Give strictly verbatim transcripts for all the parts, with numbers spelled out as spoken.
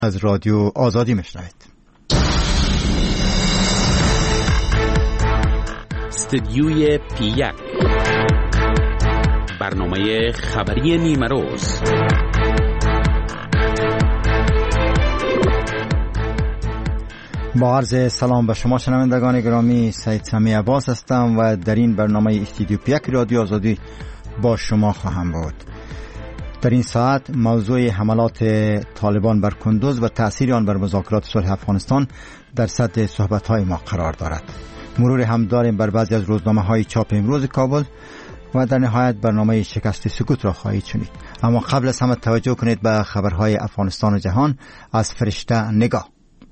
از رادیو آزادی میشنوید. استدیوی پی یک، برنامه خبری نیمه روز. با عرض سلام به شما شنوندگان گرامی، سید سمی عباس هستم و در این برنامه استدیو پی یک رادیو آزادی با شما خواهم بود. در این ساعت موضوع حملات طالبان بر کندوز و تأثیر آن بر مذاکرات صلح افغانستان در صدر صحبت‌های ما قرار دارد. مرور هم داریم بر بعضی از روزنامه‌های چاپ امروز کابل و در نهایت برنامه شکست سکوت را خواهید شنید. اما قبل از همه توجه کنید به خبرهای افغانستان و جهان از فرشته نگاه.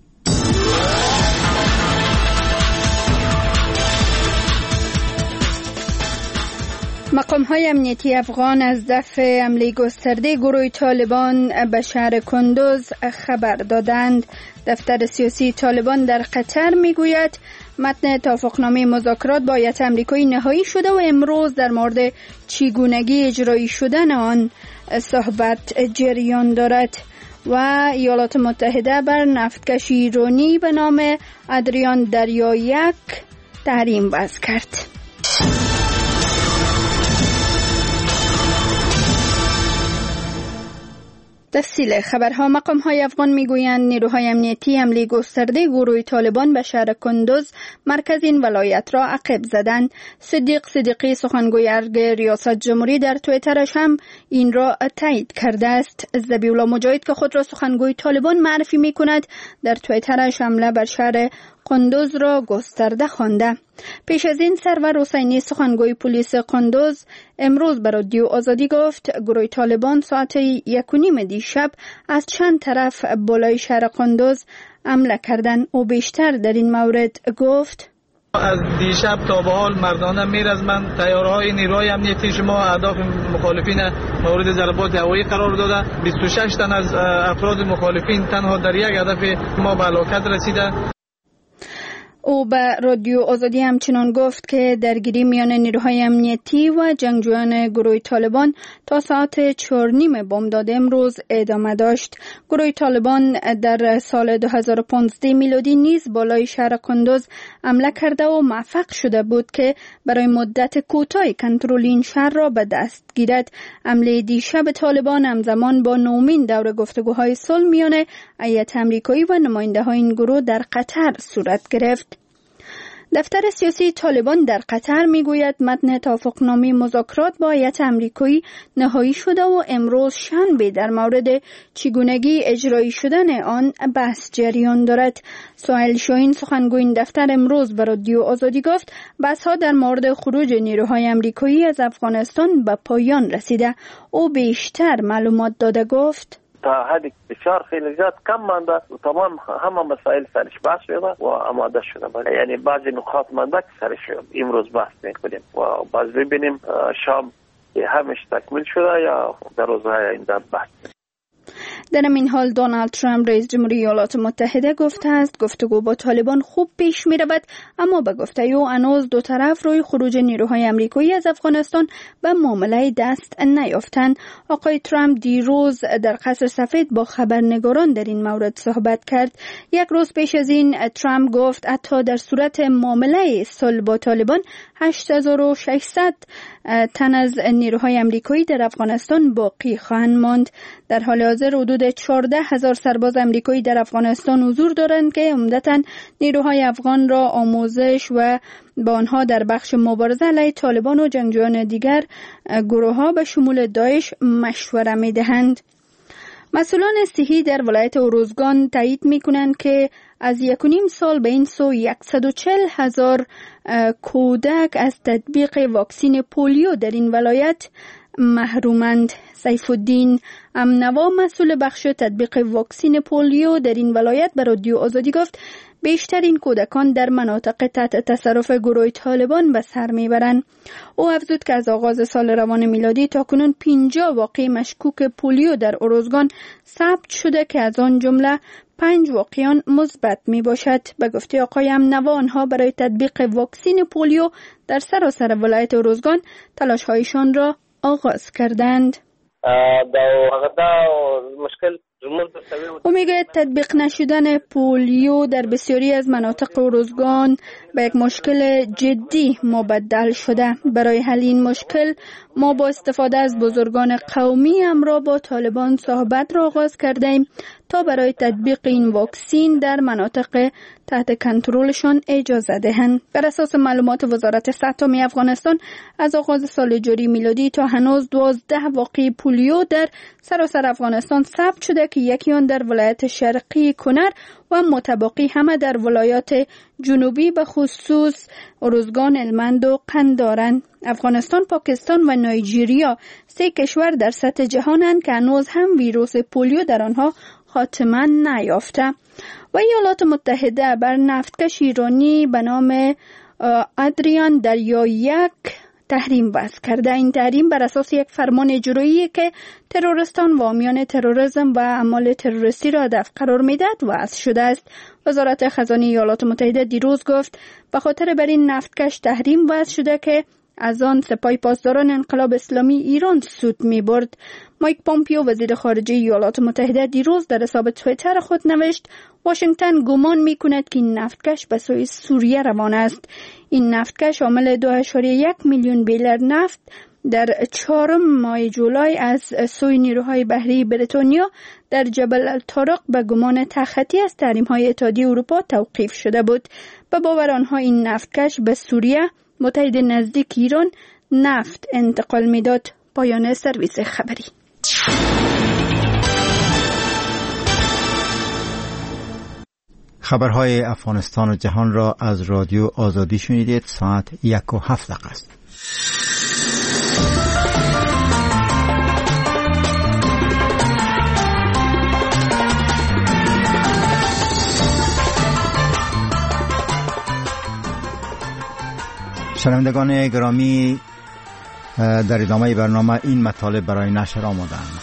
مقام‌های امنیتی افغان از دفع حمله گسترده گروه طالبان به شهر کندوز خبر دادند. دفتر سیاسی طالبان در قطر میگوید متن توافقنامه مذاکرات با هیئت آمریکایی نهایی شده و امروز در مورد چگونگی اجرایی شدن آن صحبت جریان دارد. و ایالات متحده بر نفتکش ایرانی به نام ادریان دریا یک تحریم وضع کرد. تفصیل خبرها. مقام‌های افغان میگویند نیروهای امنیتی حمله گسترده گروه طالبان به شهر کندوز مرکز این ولایت را عقب زدند. صدیق صدیقی سخنگوی ارگ ریاست جمهوری در توییترش هم این را تایید کرده است. ذبیح الله مجاهد که خود را سخنگوی طالبان معرفی میکند در توییترش حمله بر شهر کندوز را گسترده خوانده. پیش از این سرور حسینی سخنگوی پلیس کندوز امروز به رادیو آزادی گفت گروه طالبان ساعت یک و نیم دیشب از چند طرف بالای شهر کندوز حمله کردند. او بیشتر در این مورد گفت: از دیشب تا به حال مردانه میرزمند. تیارهای نیروهای امنیتی شما اهداف مخالفین مورد ضربات هوایی قرار داده. بیست و شش تن از افراد مخالفین تنها در یک هدف ما به هلاکت رسیده. او به رادیو آزادی همچنان گفت که درگیری میان نیروهای امنیتی و جنگجویان گروه طالبان تا ساعت چهار نیم بامداد امروز ادامه داشت. گروه طالبان در سال دو هزار و پانزده میلادی نیز بالای شهر کندوز حمله کرده و موفق شده بود که برای مدت کوتاهی کنترل این شهر را به دست گیرد. حمله دیشب طالبان همزمان با نومین دور گفتگوهای صلح میان هیئت آمریکایی و نماینده‌های این گروه در قطر صورت گرفت. دفتر سیاسی طالبان در قطر میگوید متن توافقنامه مذاکرات با هیئت آمریکایی نهایی شده و امروز شنبه در مورد چگونگی اجرایی شدن آن بحث جریان دارد. سهیل شاهین سخنگوی این دفتر امروز به رادیو آزادی گفت بحث‌ها در مورد خروج نیروهای آمریکایی از افغانستان به پایان رسیده. او بیشتر معلومات داده گفت: تا حدی بسیار خیلی زیاد کم مانده و تمام همه مسائل سرش بحث شده و آماده شده. یعنی بعضی نکات مانده که سرش امروز بحث میکنیم و باز ببینیم شام همش تکمیل شده یا در روزهای آینده بحث. در این حال دونالد ترامپ رئیس جمهوری ایالات متحده گفته است گفتگو با طالبان خوب پیش می رود، اما به گفته او هنوز دو طرف روی خروج نیروهای آمریکایی از افغانستان به معامله دست نیافتند. آقای ترامپ دیروز در قصر سفید با خبرنگاران در این مورد صحبت کرد. یک روز پیش از این ترامپ گفت حتی در صورت معامله صلح با طالبان هشت هزار و ششصد تن از نیروهای آمریکایی در افغانستان باقی خواهند ماند. در حال حاضر حدود چهارده هزار سرباز آمریکایی در افغانستان حضور دارند که عمدتاً نیروهای افغان را آموزش و با آنها در بخش مبارزه علیه طالبان و جنگجویان دیگر گروه‌ها به شمول داعش مشوره می‌دهند. مسئولان صحی در ولایت اروزگان تایید می‌کنند که از یک و نیم سال به این سو صد و چهل هزار کودک از تطبیق واکسین پولیو در این ولایت محرومند. سیف الدین امنوا مسئول بخش تطبیق واکسین پولیو در این ولایت به رادیو آزادی گفت بیشتر این کودکان در مناطق تحت تصرف گروه طالبان به سر میبرند. او افزود که از آغاز سال روان میلادی تا کنون پنجاه واقعه مشکوک پولیو در اروزگان ثبت شده که از آن جمله پنج واقعیان مثبت می باشد. به گفته آقای امنوا آنها برای تطبیق واکسین پولیو در سراسر ولایت اروزگان تلاش‌هایشان را آغاز کردند. دا هغه دا مشکل او میگوید تطبیق نشدن پولیو در بسیاری از مناطق و روزگان به یک مشکل جدی مبدل شده. برای حل این مشکل ما با استفاده از بزرگان قومی همراه با طالبان صحبت را آغاز کرده ایم تا برای تطبیق این واکسین در مناطق تحت کنترلشان اجازه دهند. بر اساس معلومات وزارت صحت عامه افغانستان از آغاز سال جاری میلادی تا هنوز دوازده واقعه پولیو در سراسر افغانستان ثبت شده که یکی آن در ولایت شرقی کنر و متبقی همه در ولایات جنوبی به خصوص ارزگان، هلمند و قندارند. افغانستان، پاکستان و نایجیریا سه کشور در سطح جهانند که هنوز هم ویروس پولیو در آنها خاتمه نیافته. و ایالات متحده بر نفتکش ایرانی به نام ادریان دریا یک تحریم وضع کرده. این تحریم بر اساس یک فرمان اجرایی که تروریستان و حامیان تروریسم و اعمال تروریستی را هدف قرار میدهد وضع شده است. وزارت خزانه ایالات متحده دیروز گفت به خاطر بر این نفتکش تحریم وضع شده که از آن سپاه پاسداران انقلاب اسلامی ایران سود می برد. مایک پومپیو وزیر خارجه ایالات متحده دیروز در حساب توییتر خود نوشت واشنگتن گمان می کند که این نفتکش به سوی سوریه روان است. این نفتکش حامل دو اشاریه یک میلیون بیلر نفت در چهارم ماه جولای از سوی نیروهای بحری بریتانیا در جبل الطارق به گمان تخطی از تحریم‌های اتحادیه اروپا توقیف شده بود. به باور آنها این نفتکش به سوریه متحد نزدیک ایران نفت انتقال میداد. پایان سرویس خبری. خبرهای افغانستان و جهان را از رادیو آزادی شنیدید. ساعت یک و هفت دقیقه است. شنوندگان گرامی، در ادامه برنامه این مطالب برای نشر آماده‌اند.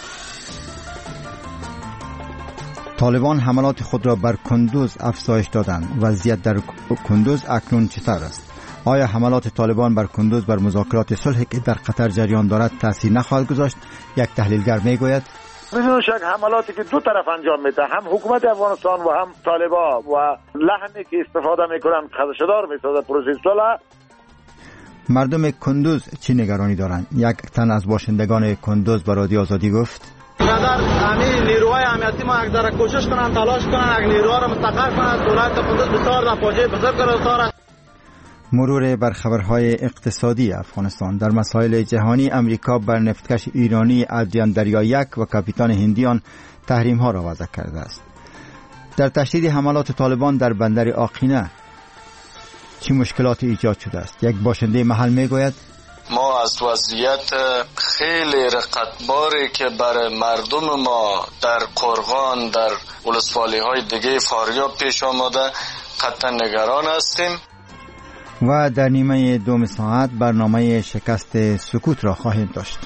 طالبان حملات خود را بر کندوز افزایش دادند. وضعیت در کندوز اکنون چطور است؟ آیا حملات طالبان بر کندوز بر مذاکرات صلح که در قطر جریان دارد تاثیر نخواهد گذاشت؟ یک تحلیلگر میگوید بدون شک حملاتی که دو طرف انجام میده، هم حکومت افغانستان و هم طالبان و لحنی که استفاده میکنن خدشه‌دار میسازه پروسه صلح. مردم کندوز چی نگرانی دارند؟ یک تن از باشندگان کندوز به رادیو آزادی گفت اگر همین نیروهای امنیتی ما یک ذره کوشش کنن، تلاش کنن، یک نیروها را مستقر کنن، دولت کندوز بسیار در فاجعه بزرگ گرفتار. مرور بر خبرهای اقتصادی افغانستان. در مسائل جهانی امریکا بر نفتکش ایرانی ادریان دریا یک و کاپیتان هندیان تحریم ها را وضع کرده است. در تشدید حملات طالبان در بندر آقینه چه مشکلات ایجاد شده است؟ یک باشنده محل میگوید ما از وضعیت خیلی رقتباری که برای مردم ما در قرغان، در ولسوالی های دیگه فاریاب پیش آمده قطعا نگران هستیم. و در نیمه دوم ساعت برنامه شکست سکوت را خواهیم داشت.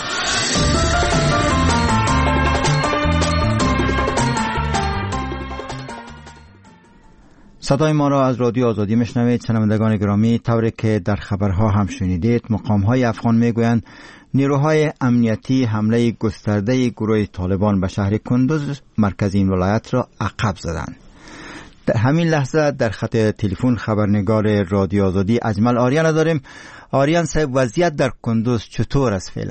صدای ما را از رادیو آزادی میشنوید. شنوندگان گرامی، طوری که در خبرها هم شنیدید، مقام‌های افغان میگویند نیروهای امنیتی حمله گسترده گروه طالبان به شهر کندوز مرکز این ولایت را عقب زدند. در همین لحظه در خط تلفن خبرنگار رادیو آزادی اجمل آریان داریم. آریان صاحب، وضعیت در کندوز چطور است فعلا؟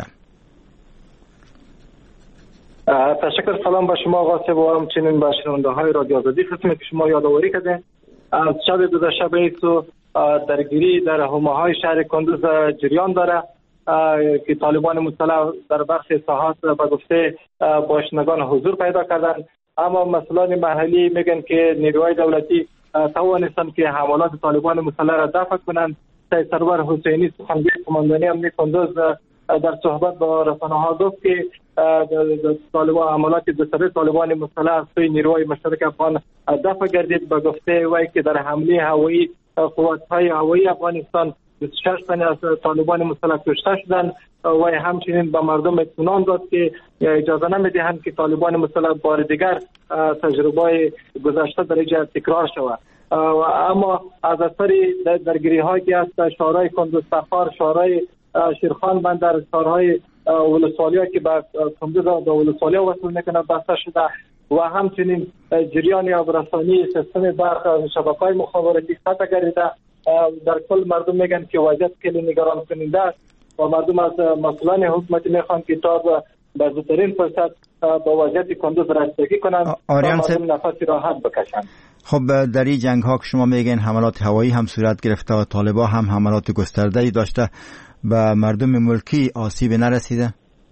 تشکر. سلام به شما آقا صاحب و همچنین به شنونده‌های رادیو آزادی. خدمت شما یادآوری کردین از شب گذشته به سو درگیری در حومه‌های شهر کندوز جریان داره که طالبان مسلح در برخی ساحات به گفته باشندگان حضور پیدا کردند، اما مسئولان محلی میگن که نیروهای دولتی توانستند که حملات طالبان مسلح را دفع کنند. سید سرور حسینی سخنگوی قماندانی امنیت کندوز در صحبت با رسانه‌ها گفت که طالبان حملات گسترده طالبان مسلح سوی نیروهای مشترک افغان دفع گردید. به گفته وی که در حمله هوایی قوات‌های هوایی افغانستان بیست و شش تن از طالبان مسلح کشته شدند. وی همچنین به مردم اطمینان داد که اجازه نمیدهند که طالبان مسلح بار دیگر تجربه گذشته در اینجا تکرار شود. اما از اثر درگیری هایی که از شهرهای کندوز سفار، شهرهای شیرخان بندر، شهرهای ولسوالی که به کندوز و ولسوالی وصل میکنه بسته شده و همچنین جریان آبرسانی سیستم برق شبکه‌های مخابراتی قطع گردیده. در کل مردم میگن که وضعیت خیلی نگران کننده است و مردم از مسئولان حکومت میخوان که تا به زودترین فرصت با وضعیت کندوز رسیدگی کنند و مردم نفس راحت بکشند. خب در این جنگ ها که شما میگین حملات هوایی هم صورت گرفته و طالبان هم حملات گسترده‌ای داشته، به مردم ملکی آسیب نرسیده؟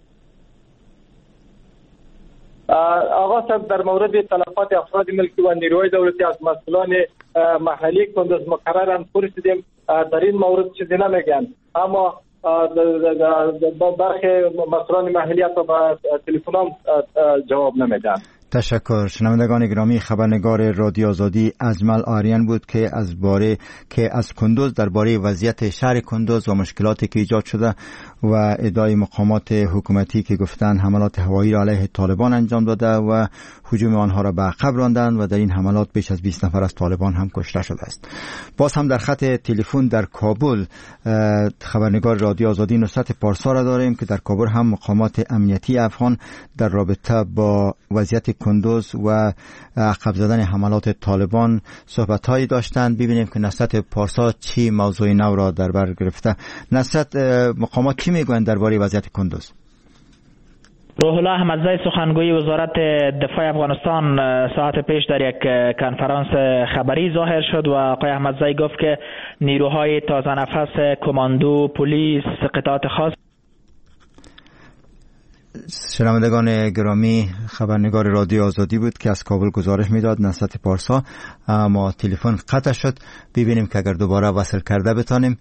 آقا صاحب در مورد تلفات افراد ملکی و نیروهای دولتی از مسئولان محلی کندوز مقررن پرسیدیم، در این مورد چیزی نمیگن، اما برخی مسئولان محلی حتی با تلفن هم جواب نمیدن. تشکر. شنوندگان گرامی، خبرنگار رادیو آزادی اجمل آریان بود که از باره که از کندوز درباره وضعیت شهر کندوز و مشکلاتی که ایجاد شده و ادعای مقامات حکومتی که گفتن حملات هوایی را علیه طالبان انجام داده و هجوم آنها را به عقب راندند و در این حملات بیش از بیست نفر از طالبان هم کشته شده است. باز هم در خط تلفن در کابل خبرنگار رادیو آزادی نصرت پارسا را داریم که در کابل هم مقامات امنیتی افغان در رابطه با وضعیت کندوز و عقب زدن حملات طالبان صحبت‌هایی داشتند. ببینیم که نصرت پارسا چی موضوع نو را در بر گرفته. نصرت، مقامات چی میگویند درباره وضعیت کندوز؟ روح الله احمدزی سخنگوی وزارت دفاع افغانستان ساعت پیش در یک کنفرانس خبری ظاهر شد و آقای احمدزی گفت که نیروهای تازه نفس کماندو، پلیس، قطعات خاص. شنوندگان گرامی، خبرنگار رادیو آزادی بود که از کابل گزارش میداد نصرت پارسا، اما تلفن قطع شد. ببینیم که اگر دوباره وصل کرده بتانیم.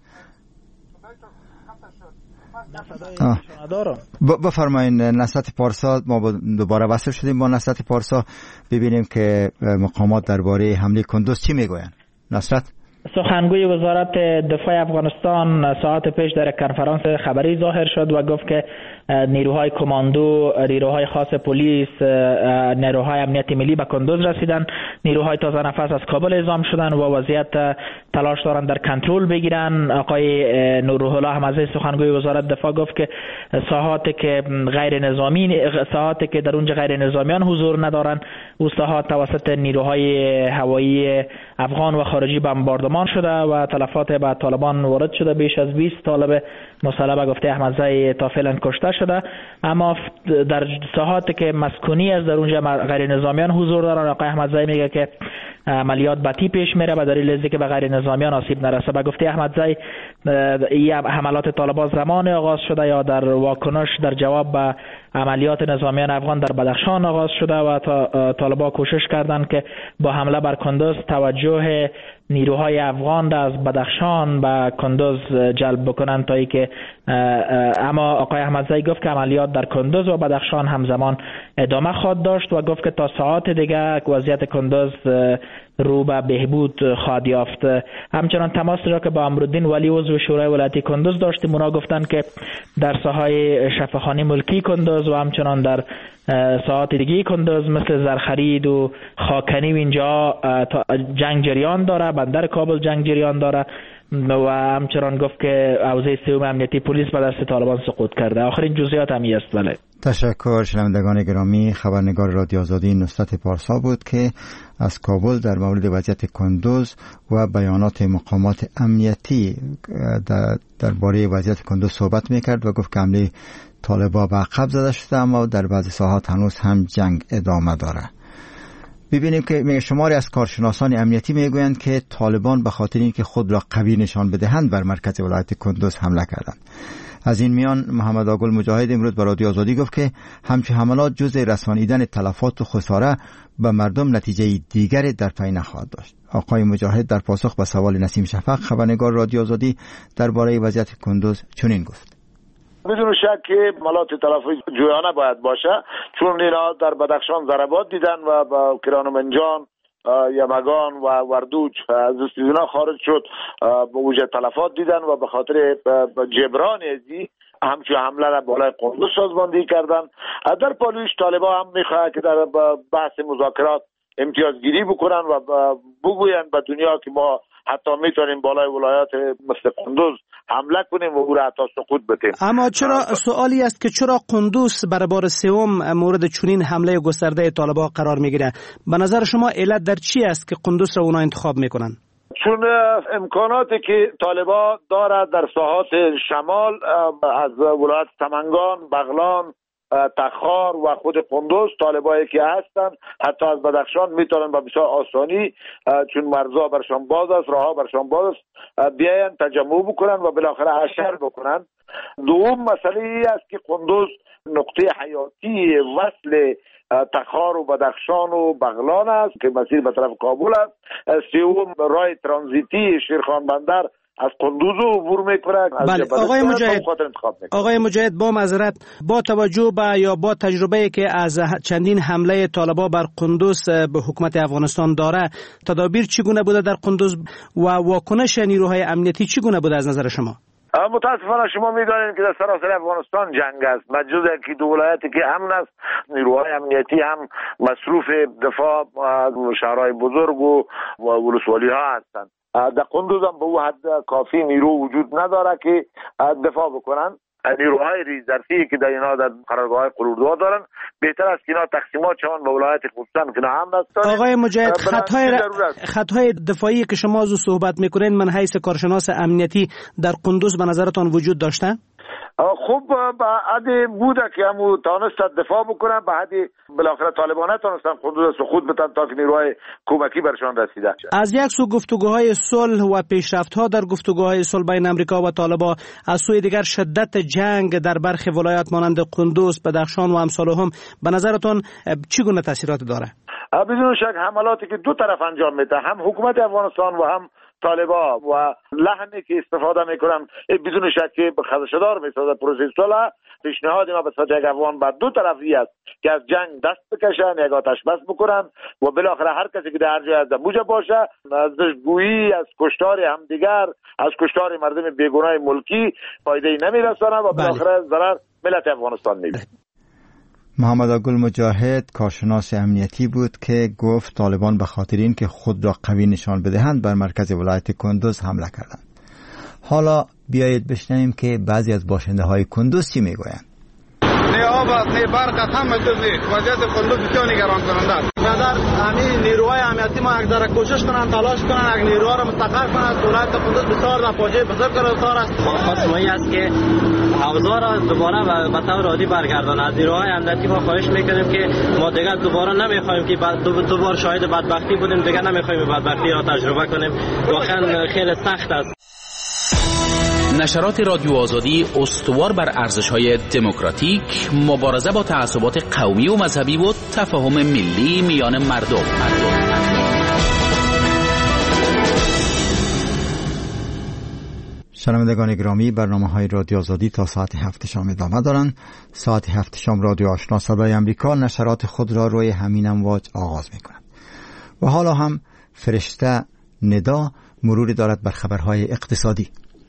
بفرمایید نصرت پارسا، ما دوباره وصل شدیم با نصرت پارسا. ببینیم که مقامات درباره حمله کندوز چی میگویند. نصرت. سخنگوی وزارت دفاع افغانستان ساعت پیش در کنفرانس خبری ظاهر شد و گفت که نیروهای کماندو، نیروهای خاص پلیس، نیروهای امنیت ملی به کندوز رسیدن. نیروهای تازه نفس از کابل اعزام شدن و وضعیت تلاش دارن در کنترل بگیرن. آقای نورالله احمدزی سخنگوی وزارت دفاع گفت که ساحاتی که غیر نظامی ساحاتی که در اونجا غیر نظامیان حضور ندارن، او ساحات توسط نیروهای هوایی افغان و خارجی بمباردمان شده و تلفات به طالبان وارد شده. بیش از بیست طالب مسلح به گفته احمدزی تا فعلا کشته شده، اما در ساحاتی که مسکونی است در اونجا غیر نظامیان حضور دارن. آقای احمدزی میگه که عملیات بتی پیش میره به دلیل اینکه به غیر نظامیان آسیب نرسه. به گفته احمدزی این حملات طالبان زمان آغاز شده یا در واکنش در جواب به عملیات نظامیان افغان در بدخشان آغاز شده و طالبان کوشش کردند که با حمله بر کندوز توجه نیروهای افغان را از بدخشان به کندوز جلب بکنند تا اینکه اما آقای احمدزی گفت که عملیات در کندوز و بدخشان همزمان ادامه خواهد داشت و گفت که تا ساعات دیگه وضعیت کندوز رو به بهبود خواهد یافت. همچنان تماس را که با امرالدین ولی عضو شورای ولایتی کندوز داشتیم، اونا گفتند که در ساحای شفاخانه ملکی کندوز و همچنان در ساحات دیگه کندوز مثل زرخرید و خاکنی و اینجا جنگ جریان داره، بندر کابل جنگ جریان داره و همچنان گفت که حوزه سوم امنیتی پلیس به دست طالبان سقوط کرده. آخرین جزئیات هم است. بله. تشکر. شنوندگان گرامی، خبرنگار رادیو آزادی نصرت پارسا بود که از کابل در مورد وضعیت کندوز و بیانات مقامات امنیتی درباره وضعیت کندوز صحبت میکرد و گفت که حمله طالبان به عقب زده شده، اما در بعضی ساحات هنوز هم جنگ ادامه داره. ببینیم که شماری از کارشناسان امنیتی میگویند که طالبان به خاطر اینکه خود را قوی نشان بدهند بر مرکز ولایت کندوز حمله کردند. از این میان محمد آگل مجاهد امروز به رادیو آزادی گفت که همچون حملات جزء رسانیدن تلفات و خساره به مردم نتیجه دیگری در پی نخواهد داشت. آقای مجاهد در پاسخ به سوال نسیم شفق خبرنگار رادیو آزادی درباره وضعیت کندوز چنین گفت: بدون شک که حملات تلفات جویانه باید باشه، چون اینا در بدخشان ضربات دیدن و با کرانومنجان، یمگان و وردوج از اینا خارج شد، به وجه تلفات دیدن و به خاطر جبران ازی همچون حمله را بالای کندوز سازماندهی کردن. در پالویش طالبان هم میخواه که در بحث مذاکرات امتیازگیری بکنن و بگوین به دنیا که ما حتی میتونیم بالای ولایات مثل قندوز حمله کنیم و او را حتی سقوط بدیم. اما چرا سوالی است که چرا قندوز برای بار سوم مورد چنین حمله گسترده طالبان قرار میگیره؟ به نظر شما علت در چی است که قندوز را اونا انتخاب میکنن؟ چون امکاناتی که طالبان دارد در ساحات شمال از ولایت سمنگان، بغلان، تخار و خود قندوز طالبایی که هستند حتی از بدخشان میتونن با بسیار آسانی چون مرزها برشان باز است، راهها برشان باز است بیاین تجمع بکنن و بالاخره حشر بکنن. دوم مسئله ای است که قندوز نقطه حیاتی وصل تخار و بدخشان و بغلان است که مسیر به طرف کابل است. سوم راه ترانزیتی شیرخان بندر از قندوز عبور میکنه. بله آقای مجاهد، آقای مجاهد با معذرت، با توجه به یا با تجربه که از چندین حمله طالبان بر قندوز به حکومت افغانستان داره، تدابیر چگونه بوده در قندوز و واکنش نیروهای امنیتی چگونه بوده از نظر شما؟ متاسفانه شما میدانید که در سراسر افغانستان جنگ است، مجز که دو ولایتی که امن است نیروهای امنیتی هم مصروف دفاع از شهرهای بزرگ و ولسوالی ها هستند. در قندوز هم به او حد کافی نیرو وجود نداره که دفاع بکنن. نیروهای ریزرفی که در اینا در قرارگاه قلوردوا دارن بهتر است که اینا تقسیمات شوند به ولایت خصوصا که نه هم هستن. آقای مجاهد، خطهای خطهای دفاعی که شما از او صحبت میکنین من حیث کارشناس امنیتی در قندوز به نظرتان وجود داشته؟ خوب به حدی بوده که همو تانستن دفاع بکنن، به حدی بالاخره طالبان نتانستن قندوز سقوط بدن تا که نیروهای کمکی برشان رسیده. از یک سو گفتگوهای صلح و پیشرفت‌ها در گفتگوهای صلح بین امریکا و طالبان، از سوی دیگر شدت جنگ در برخی ولایات مانند قندوز، بدخشان و امثالهم به نظرتان چگونه تاثیرات داره؟ بدون شک حملاتی که دو طرف انجام میده، هم حکومت افغانستان و هم طالبان و لحنی که استفاده میکنن بدون شک که خدشه‌دار میسازه پروسه صلح. پیشنهاد ما به صورت یک افغان بعد دو طرفی است که از جنگ دست بکشن، یک آتش بس بکنن و بالاخره هر کسی که در جای از موجه باشه از دشگویی، از کشتار همدیگر، از کشتار مردم بیگناه ملکی فایده‌ای نمیرسانه و بالاخره ضرر ملت افغانستان میبینه. محمد گل مجاهد کارشناس امنیتی بود که گفت طالبان به خاطر این که خود را قوی نشان بدهند بر مرکز ولایت کندوز حمله کردند. حالا بیایید بشنویم که بعضی از باشنده های کندوز چی میگویند. نه آب است، نه برق است، همه چیز وضعیت کندوز بسیار نگران کننده است. نظر همین نیروهای امنیتی ما یک ذره کوشش کنن، تلاش کنن، یک نیروها را مستقر کنن. ولایت کندوز بسیار در فاجعه بزرگ گرفتار است. خواست ما است که حوزه را دوباره به طور عادی برگردانه. از نیروهای امنیتی ما خواهش میکنیم که ما دیگه دوباره نمیخوایم که دوباره شاهد بدبختی بودیم، دیگه نمیخوایم بدبختی را تجربه کنیم. واقعا خیلی سخت است. نشرات رادیو آزادی استوار بر ارزش‌های دموکراتیک، مبارزه با تعصبات قومی و مذهبی و تفاهم ملی میان مردم. شنوندگان گرامی، برنامه‌های رادیو آزادی تا ساعت هفت شام ادامه دارند. ساعت هفت شام رادیو آشنا صدای آمریکا نشرات خود را روی همین امواج آغاز می‌کند. و حالا هم فرشته ندا مروری دارد بر خبرهای اقتصادی.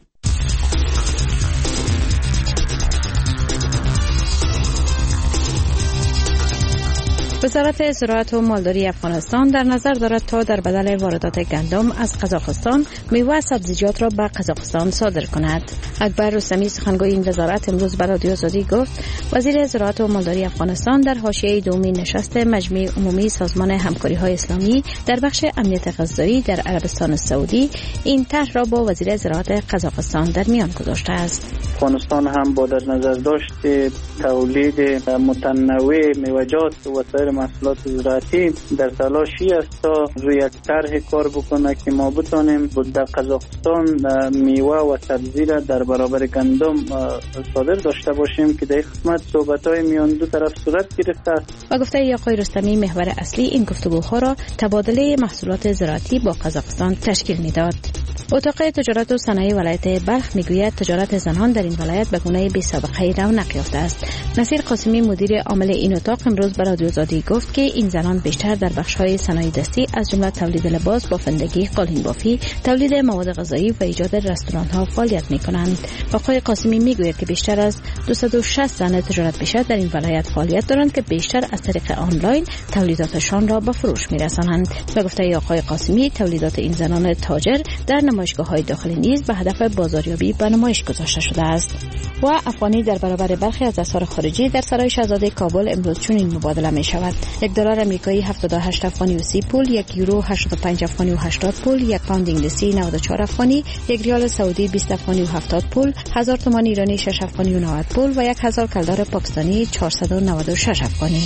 وزارت زراعت و مالداری افغانستان در نظر دارد تا در بدل واردات گندم از قزاقستان میوه و سبزیجات را به قزاقستان صادر کند. اکبر رستمی سخنگوی این وزارت امروز به رادیو آزادی گفت وزیر زراعت و مالداری افغانستان در حاشیه دومین نشست مجمع عمومی سازمان همکاری‌های اسلامی در بخش امنیت غذایی در عربستان سعودی این طرح را با وزیر زراعت قزاقستان در میان گذاشته است. افغانستان هم با در نظر داشت تولید متنوع میوه‌جات و سایر محصولات زراعتی در تلاشی است تا روی یک طرح کار بکنه که ما بتانیم در قزاقستان میوه و سبزی را در برابر گندم صادر داشته باشیم که در قسمت صحبت‌های میان دو طرف صورت گرفته است. و گفته آقای رستمی محور اصلی این گفتگوها را تبادله محصولات زراعتی با قزاقستان تشکیل میداد. اتاق تجارت و صنایع ولایت بلخ میگوید تجارت زنان در این ولایت به گونه بی سابقه رونق یافته است. نصیر قاسمی مدیر عامل این اتاق امروز به رادیو آزادی گفت که این زنان بیشتر در بخش‌های صنایع دستی از جمله تولید لباس، بافندگی، قالین بافی، تولید مواد غذایی و ایجاد رستوران‌ها فعالیت می‌کنند. آقای قاسمی میگوید که بیشتر از دویست و شصت زن تجارت پیشه در این ولایت فعالیت دارند که بیشتر از طریق آنلاین تولیداتشان را به فروش می‌رسانند. به گفته آقای قاسمی تولیدات این زنان تاجر در نمایشگاه‌های داخلی نیز به هدف بازاریابی به نمایش گذاشته شده است. و افغانی در برابر برخی از اسعار خارجی در سرای شاهزاده کابل امروز چنین مبادله می شود: یک دلار آمریکایی هفتاد و هشت افغانی و سی پول، یک یورو هشتاد و پنج افغانی و هشتاد پول، یک پوند انگلیسی نود و چهار افغانی، یک ریال سعودی بیست افغانی و هفتاد پول، هزار تومان ایرانی شش افغانی و نود پول و یک هزار کلدار پاکستانی چهارصد و نود و شش افغانی.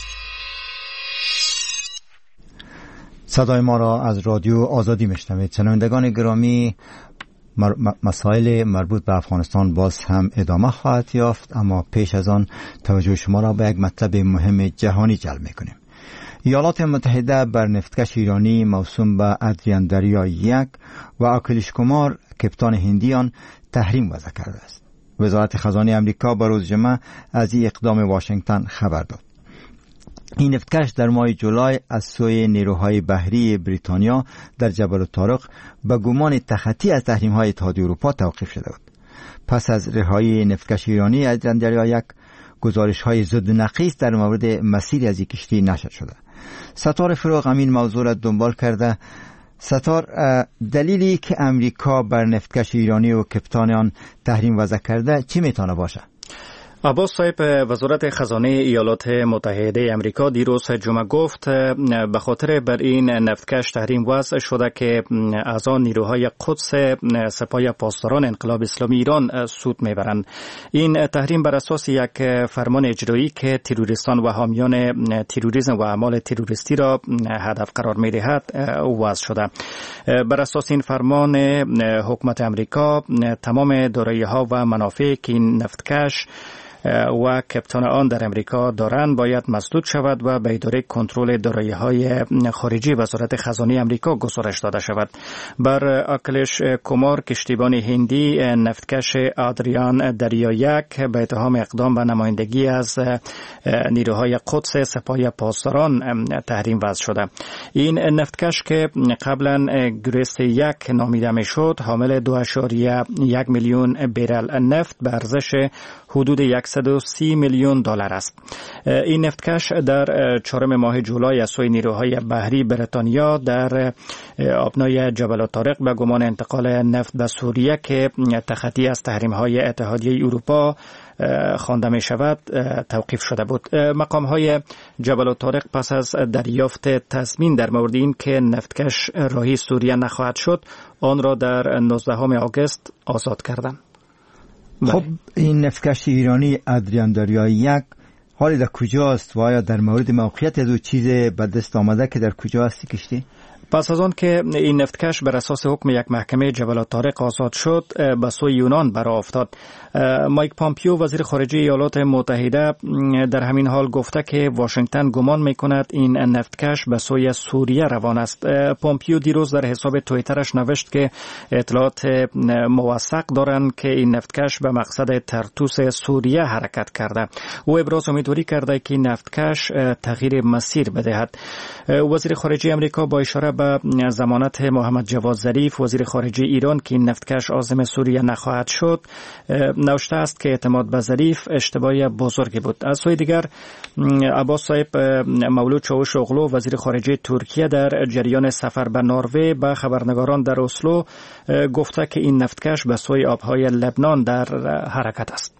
صدای ما را از رادیو آزادی میشنوید. شنوندگان گرامی، مسائل مربوط به افغانستان باز هم ادامه خواهد یافت، اما پیش از آن توجه شما را به یک مطلب مهم جهانی جلب میکنیم. ایالات متحده بر نفتکش ایرانی موسوم به ادریان دریا یک و آکیلیش کمار کپتان هندیان تحریم وضع کرده است. وزارت خزانه امریکا به روز جمعه از این اقدام واشنگتن خبر داد. این نفتکش در ماه جولای از سوی نیروهای بحری بریتانیا در جبل الطارق به گمان تخطی از تحریم‌های اتحادیه اروپا توقیف شده بود. پس از رهایی نفتکش ایرانی ادریان دریا یک، گزارش‌های ضد نقیص در مورد مسیر از این کشتی نشر شده. ستار فروغ این موضوع را دنبال کرده. ستار، دلیلی که امریکا بر نفتکش ایرانی و کپتان آن تحریم وضع کرده چی میتونه باشه؟ عباس صاحب، وزارت خزانه ایالات متحده امریکا دیروز جمعه گفت به خاطر بر این نفتکش تحریم وضع شده که از آن نیروهای قدس سپاه پاسداران انقلاب اسلامی ایران سود میبرند. این تحریم بر اساس یک فرمان اجرایی که تروریستان و حامیان تروریسم و اعمال تروریستی را هدف قرار میدهد وضع شده. بر اساس این فرمان حکومت امریکا تمام دارایی‌ها و منافعی که این نفتکش و کپتان آن در امریکا دارند باید مسدود شود و به اداره کنترل دارایی‌های خارجی وزارت خزانه امریکا گزارش داده شود. بر آکیلیش کمار کشتیبان هندی نفتکش آدریان دریا یک به اتهام اقدام به نمایندگی از نیروهای قدس سپاه پاسداران تحریم وضع شده. این نفتکش که قبلا گریست یک نامیده میشد حامل دو اشاریه یک میلیون بیرل نفت به ارزش حدود صد و سی میلیون دلار است. این نفتکش در چهارم ماه جولای از سوی نیروهای بحری بریتانیا در آبنای جبل الطارق به گمان انتقال نفت به سوریه که تخطی از تحریم‌های اتحادیه اروپا خوانده می شود توقیف شده بود. مقام های جبل الطارق پس از دریافت تضمین در مورد این که نفتکش راهی سوریه نخواهد شد آن را در نوزدهم آگوست آزاد کردند. خب این نفتکش ایرانی ادریان دریا یک حالی در کجاست و آیا در مورد موقعیت از او چیز به دست آمده که در کجا هستی کشتی؟ پس از آن که این نفتکش بر اساس حکم یک محکمه جبل الطارق آزاد شد به سوی یونان برآ افتاد. مایک پامپیو وزیر خارجه ایالات متحده در همین حال گفته که واشنگتن گمان میکند این نفتکش به سوی سوریه روان است. پامپیو دیروز در حساب توییترش نوشت که اطلاعات موثق دارند که این نفتکش به مقصد ترتوس سوریه حرکت کرده. او ابراز امیدواری کرده که این نفتکش تغییر مسیر بدهد. وزیر خارجه آمریکا با اشاره به ضمانت محمد جواد ظریف وزیر خارجه ایران که این نفتکش عازم سوریه نخواهد شد نوشته است که اعتماد به ظریف اشتباه بزرگی بود. از سوی دیگر عباس صاحب، مولود چاوش اغلو وزیر خارجه ترکیه در جریان سفر به نروژ به خبرنگاران در اسلو گفته که این نفتکش به سوی آبهای لبنان در حرکت است.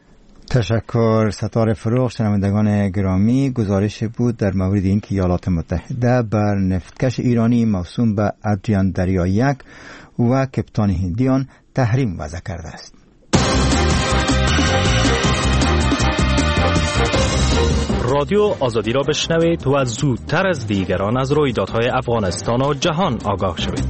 تشکر ستاره فروغ. شنوندگان گرامی، گزارش بود در مورد اینکه ایالات متحده بر نفتکش ایرانی موسوم به ادریان دریا یک و کپتان هندیان تحریم وضع کرده است. رادیو آزادی را بشنوید و زودتر از دیگران از رویدادهای افغانستان و جهان آگاه شوید.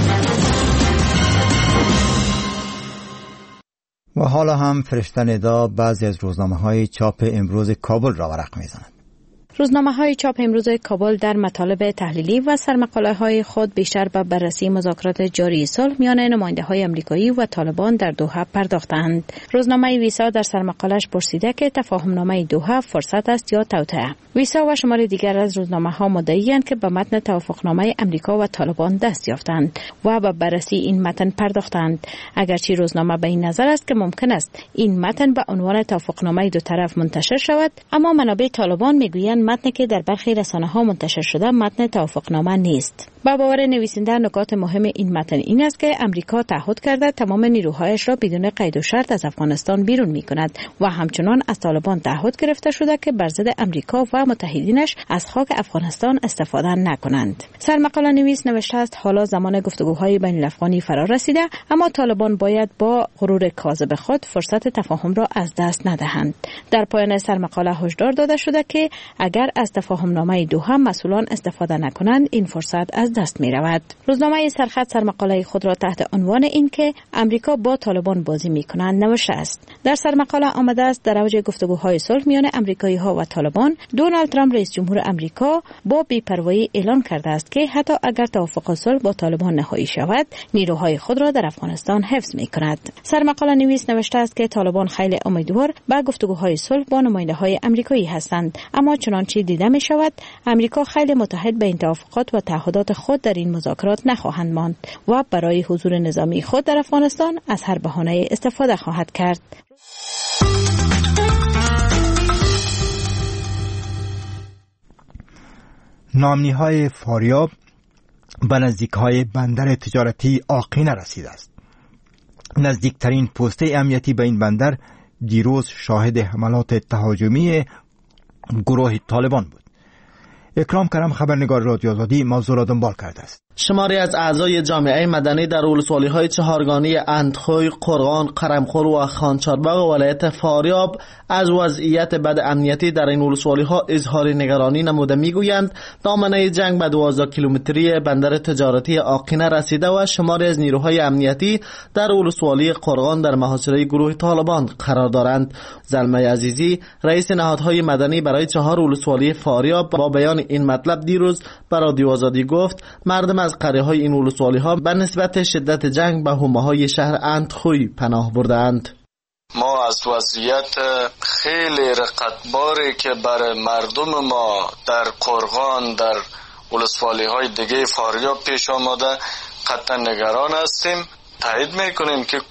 و حالا هم فرشته ندا بعضی از روزنامه‌های چاپ امروز کابل را ورق می‌زند. روزنامه‌های چاپ امروز کابل در مطالب تحلیلی و سرمقاله‌های خود بیشتر به بررسی مذاکرات جاری صلح میان نماینده‌های آمریکایی و طالبان در دوحه پرداختند. روزنامه ویسا در سرمقاله‌اش پرسیده که تفاهمنامه دوحه فرصت است یا توطئه. ویسا و شمار دیگر از روزنامه‌ها مدعی‌اند که به متن توافقنامه آمریکا و طالبان دست یافتند و به بررسی این متن پرداختند. اگرچه روزنامه به این نظر است که ممکن است این متن به عنوان توافقنامه دو طرف منتشر شود، اما منابع طالبان میگویند متنی که در برخی رسانه‌ها منتشر شده متن توافقنامه نیست. با باور نویسنده نکات مهم این متن این است که امریکا تعهد کرده تمام نیروهایش را بدون قید و شرط از افغانستان بیرون می‌کند و همچنان از طالبان تعهد گرفته شده که بر ضد امریکا و متحدینش از خاک افغانستان استفاده نکنند. سرمقاله نویس نوشته است حالا زمان گفتگوهای بین الافغانی فرا رسیده، اما طالبان باید با غرور کاذب خود فرصت تفاهم را از دست ندهند. در پایان سرمقاله هشدار داده شده که اگر از تفاهمنامه دوحه مسئولان استفاده نکنند این فرصت از دست می رود. روزنامه سرخط سرمقاله خود را تحت عنوان اینکه امریکا با طالبان بازی می کنند نوشته است. در سرمقاله آمده است در اوج گفتگوهای صلح میان امریکایی ها و طالبان، دونالد ترامپ رئیس جمهور امریکا با بی‌پروایی اعلان کرده است که حتی اگر توافق صلح با طالبان نهایی شود، نیروهای خود را در افغانستان حفظ می کند. سرمقاله نویس نوشته است که طالبان خیلی امیدوار به گفتگوهای صلح با نماینده‌های امریکایی هستند، اما چنانچه دیده می شود امریکا خیلی متحد به این توافقات و تعهدات خود در این مذاکرات نخواهند ماند و برای حضور نظامی خود در افغانستان از هر بهانه استفاده خواهد کرد. نامنی‌های فاریاب به نزدیک‌های بندر تجارتی آقینه رسیده است. نزدیکترین پست امنیتی به این بندر دیروز شاهد حملات تهاجمی گروه طالبان بود. اکرام کرم خبرنگار رادیو آزادی موضوع را دنبال کرده است. شماری از اعضای جامعه مدنی در ولسوالی‌های چهارگانه اندخوی، قرغان، قرمخور و خانچارباغ ولایت فاریاب از وضعیت بد امنیتی در این ولسوالی‌ها اظهار نگرانی نموده می‌گویند دامنه جنگ به دوازده کیلومتری بندر تجارتی آقینه رسیده و شماری از نیروهای امنیتی در ولسوالی قرغان در محاصره گروه طالبان قرار دارند. زلمه عزیزی رئیس نهادهای مدنی برای چهار ولسوالی فاریاب با بیان این مطلب دیروز به رادیو آزادی گفت مردم از قریه‌های این ولسوالی‌ها به نسبت شدت جنگ به حومه‌های شهر اندخوی پناه بردند. ما از وضعیت خیلی رقتباری که برای مردم ما در قرغان در ولسوالی‌های دیگه فاریاب پیش آمده قطعا نگران هستیم. تایید میکنیم که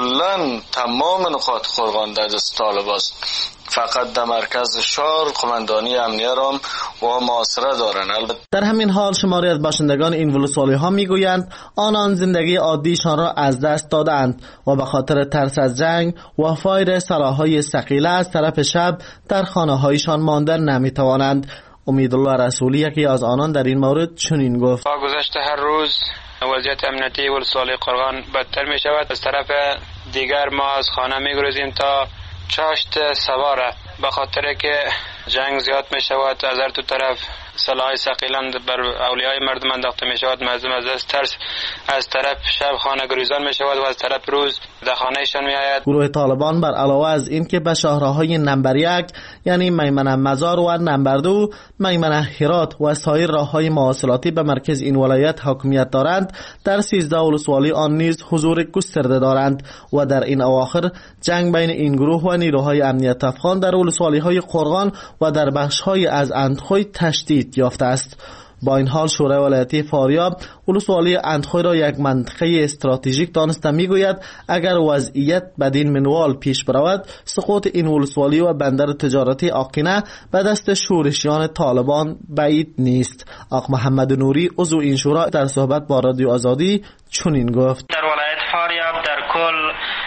کلن تمام نقاط قرغان در دست طالب است. فقط در مرکز شهر قماندانی امنیه را و محاصره دارند. در همین حال شماری از باشندگان این ولسوالی‌ها میگویند آنان زندگی عادیشان را از دست دادند و به خاطر ترس از جنگ و فایر سلاح‌های ثقیله از طرف شب در خانه‌هایشان ماندن نمی‌توانند. امیدالله رسولی یکی از آنان در این مورد چنین گفت: با گذشت هر روز وضعیت امنیتی ولسوالی قرغان بدتر می شود. از طرف دیگر ما از خانه می گریزیم تا چاشت سواره، به خاطر که جنگ زیاد می شود. از هر دو طرف سلاح ثقیل بر اولیای مردم انداخته می شود. مردم از از ترس از طرف شب خانه گریزان می شود و از طرف روز در خانهشان می آید. گروه طالبان بر علاوه از این که به شهرهای نمبر یک یعنی میمنه مزار و نمبر دو میمنه هرات و سایر راههای مواصلاتی به مرکز این ولایت حاکمیت دارند، در سیزده ولسوالی آن نیز حضور گسترده دارند و در این اواخر جنگ بین این گروه و نیروهای امنیت افغان در ولسوالی‌های قرغان و در بخش‌های از اندخوی تشدید یافته است. با این حال شورای ولایتی فاریاب ولسوالی اندخوی را یک منطقه استراتژیک دانسته میگوید اگر وضعیت بدین منوال پیش برود سقوط این ولسوالی و بندر تجارتی آقینه به دست شورشیان طالبان بعید نیست. آقا محمد نوری عضو این شورا در صحبت با رادیو آزادی چنین گفت: در ولایت فاریاب در کل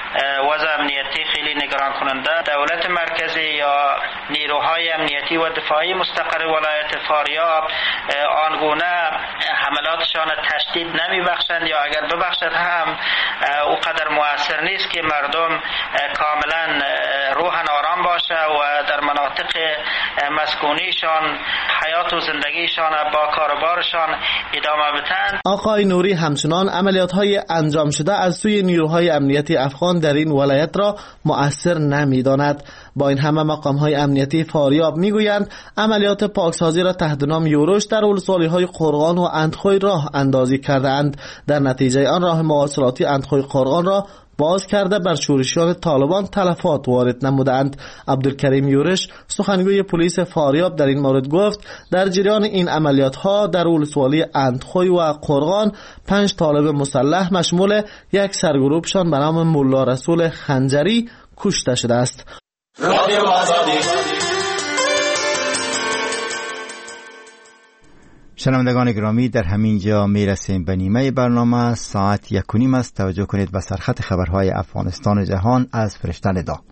وضع امنیتی خیلی نگران کننده. دولت مرکزی یا نیروهای امنیتی و دفاعی مستقر ولایت فاریاب آنگونه حملات بخشان تشدید نمی بخشند یا اگر ببخشد هم او قدر مؤثر نیست که مردم کاملا روحن آرام باشه و در مناطق مسکونیشان حیات و زندگیشان با کاروبارشان ادامه بدن. آقای نوری همچنان عملیات‌های انجام شده از سوی نیروهای امنیتی افغان در این ولایت را مؤثر نمی‌داند. با این همه مقام‌های امنیتی فاریاب می‌گویند عملیات پاکسازی را تحت نام یوروش در ولسوالی‌های قرغان و اندخوی راه اندازی کرده‌اند. در نتیجه آن راه مواصلاتی اندخوی قرغان را باز کرده بر شورشیان طالبان تلفات وارد نمودند. عبدالکریم یورش سخنگوی پلیس فاریاب در این مورد گفت در جریان این عملیات ها در ولسوالی اندخوی و قرغان پنج طالب مسلح مشمول یک سرگروهشان به نام ملا رسول خنجری کشته شده است. شنوندگان گرامی، در همین جا میرسیم به نیمه برنامه. ساعت یک و نیم است. توجه کنید به سرخط خبرهای افغانستان و جهان از فرشته ندا.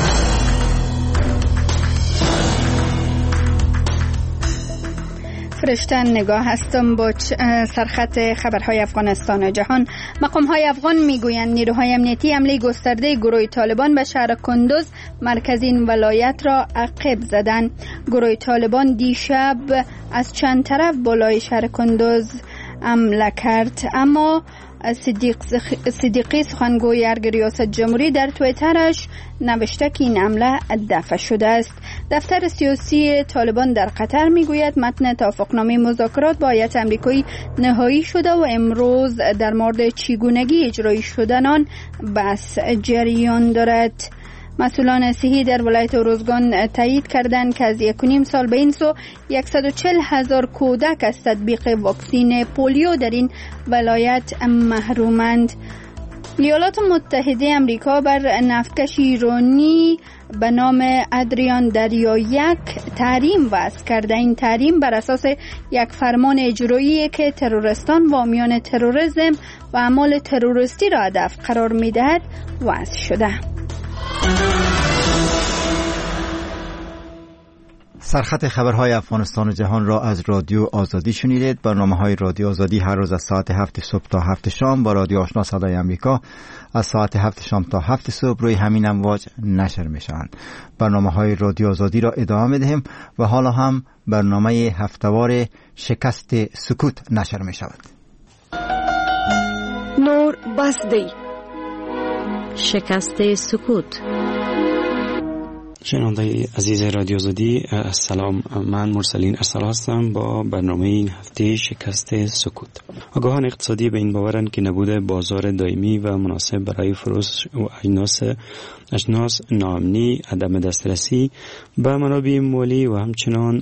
فرشته نگاه هستم با سرخط خبرهای افغانستان و جهان. مقام‌های افغان میگویند نیروهای امنیتی حمله گسترده گروه طالبان به شهر کندوز مرکز این ولایت را عقب زدند. گروه طالبان دیشب از چند طرف بالای شهر کندوز حمله کرد، اما صدیق صدیقی سخنگوی ارگ ریاست جمهوری در توییترش نوشته که این حمله دفع شده است. دفتر سیاسی طالبان در قطر میگوید متن توافقنامه مذاکرات با هیئت آمریکایی نهایی شده و امروز در مورد چگونگی اجرایی شدن آن بحث جریان دارد. مسئولان صحی در ولایت اروزگان تایید کردند که از یک و نیم سال به این سو صد و چهل هزار کودک از تطبیق واکسین پولیو در این ولایت محرومند. ایالات متحده آمریکا بر نفتکش ایرانی به نام ادریان دریا یک تحریم وضع کرده. این تحریم بر اساس یک فرمان اجرایی که تروریستان و حامیان تروریسم و اعمال تروریستی را هدف قرار می‌دهد وضع شده. سرخط خبرهای افغانستان و جهان را از رادیو آزادی شنیدید. برنامه های رادیو آزادی هر روز از ساعت هفت صبح تا هفت شام با رادیو آشنا صدای امریکا از ساعت هفت شام تا هفت صبح روی همین امواج نشر می شوند. برنامه های رادیو آزادی را ادامه می دهیم و حالا هم برنامه هفتهوار شکست سکوت نشر می شود. نور بسدی شکست سکوت. شنونده عزیز رادیو آزادی، السلام. من مرسلین ارسل هستم با برنامه این هفته شکست سکوت. آگاهان اقتصادی به این باورند که نبود بازار دائمی و مناسب برای فروش و اجناس اجناس ناامنی، عدم دسترسی به منابع مالی و همچنان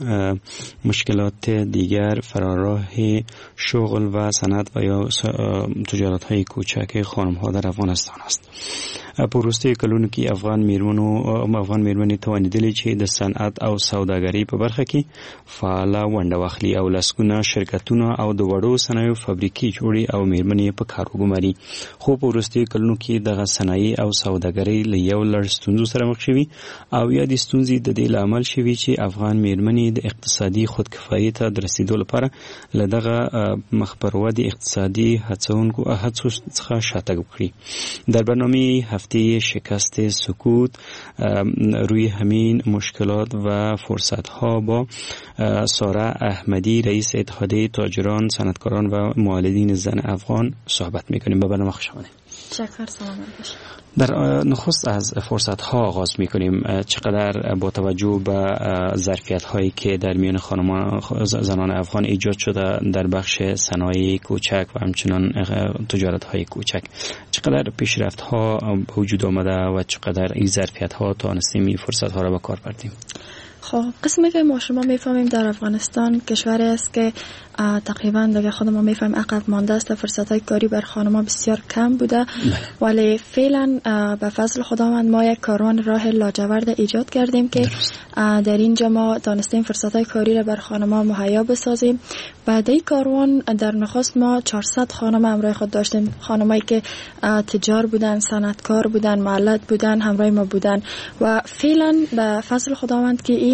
مشکلات دیگر فراراه شغل و صنعت و یا تجارت های کوچک خانم ها در افغانستان است. پروسته کلونو کې افغان میرمنو افغان میرمنې توانیدلې چې د صنعت او سوداګرۍ په برخه کې فعاله ونډه واخلي او لسګونه شرکتونه او د وړو صنایعو فابریکې جوړي او میرمنې په کار وګماري. خو پروسته کلونو کې دغه صنایع او سوداګرۍ له یو لړ ستونزو سره مخ شوي او یا د ستونزې د دې لامل شوي چې افغان میرمنې د اقتصادي خودکفایۍ ته د رسیدو لپاره له دغه مخ پر ودې اقتصادي هڅونکو هڅو څخه شاتګ وکړي. در برنامه هفته شکست سکوت روی همین مشکلات و فرصت ها با ساره احمدی رئیس اتحادیه تاجران، صنعتکاران و معالجین زن افغان صحبت میکنیم. به برنامه خوش آمدید. شکر سلام باشه. در نخست از فرصت ها آغاز میکنیم. چقدر با توجه به ظرفیت هایی که در میان خانمان زنان افغان ایجاد شده در بخش صنایع کوچک و همچنان تجارت های کوچک، چقدر پیشرفت ها وجود آمده و چقدر این ظرفیت ها تانستیم این فرصت ها را به کار بردیم؟ خب قسمی که ما شما میفهمیم در افغانستان کشوری است که تقریبا دیگه خود ما میفهمیم عقب مانده است. فرصت‌های کاری بر خانم‌ها بسیار کم بوده، ولی فعلا به فضل خداوند ما یک کاروان راه لاجورد ایجاد کردیم که در اینجا ما دانستیم فرصت‌های کاری را بر خانم‌ها مهیا بسازیم. بعد این کاروان در نخست ما چهارصد خانم همراه خود داشتیم، خانمایی که تجار بودن، صنعتکار بودن، معلد بودن، همراه ما بودن و فعلا به فضل خداوند که این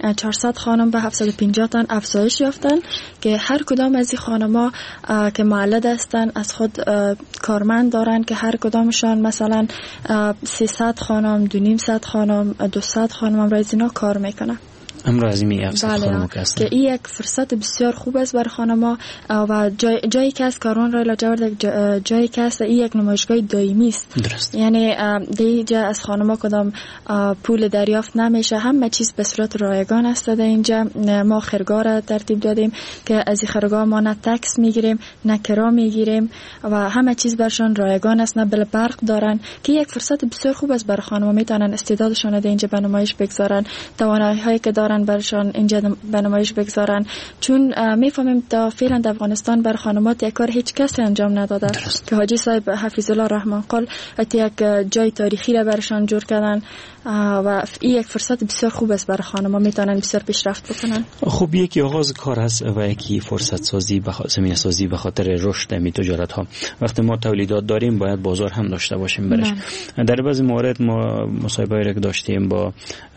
چهارصد خانم به هفتصد و پنجاه تن افزایش یافتن که هر کدام از این خانم‌ها که مولد هستن از خود کارمند دارن که هر کدامشان مثلا سیصد خانم، دو نیم صد خانم، دویست خانم هم از اینا کار میکنن. امروز از این افزاد بله خانم که هستن که این یک فرصت بسیار خوب است برای خانم‌ها و جای جایی که از کاروان رای لاجورد جا جایی که است این یک نمایشگاه دائمی است. درست. یعنی دیگه از خانم‌ها کدام پول دریافت نمیشه، همه چیز به صورت رایگان است. در اینجا ما خرگاه را ترتیب دادیم که از این خرگاه ما نه تکس میگیریم نه کرا میگیریم و همه چیز برشان رایگان است، نه بل برق دارن که یک فرصت بسیار خوب است برای خانم‌ها، میتونن استعدادشان در اینجا به نمایش بگذارن، توانایی‌هایی که دارن برشان اینجا به نمایش بگذارن. چون میفهمیم تا فعلا در افغانستان بر خانمات یک کار هیچ کسی انجام نداده درست. که حاجی صاحب حفیظ الله رحمان قال یک جای تاریخی را برشان جور کردن و این یک فرصت بسیار خوب است برای خانم‌ها، میتونن بسیار پیشرفت بکنن. خب یکی آغاز کار است و یکی فرصت سازی به زمینه سازی به خاطر رشد می تجارت ها. وقتی ما تولیدات داریم باید بازار هم داشته باشیم برش. در بعضی موارد ما مصاحبه‌ای را داشتیم با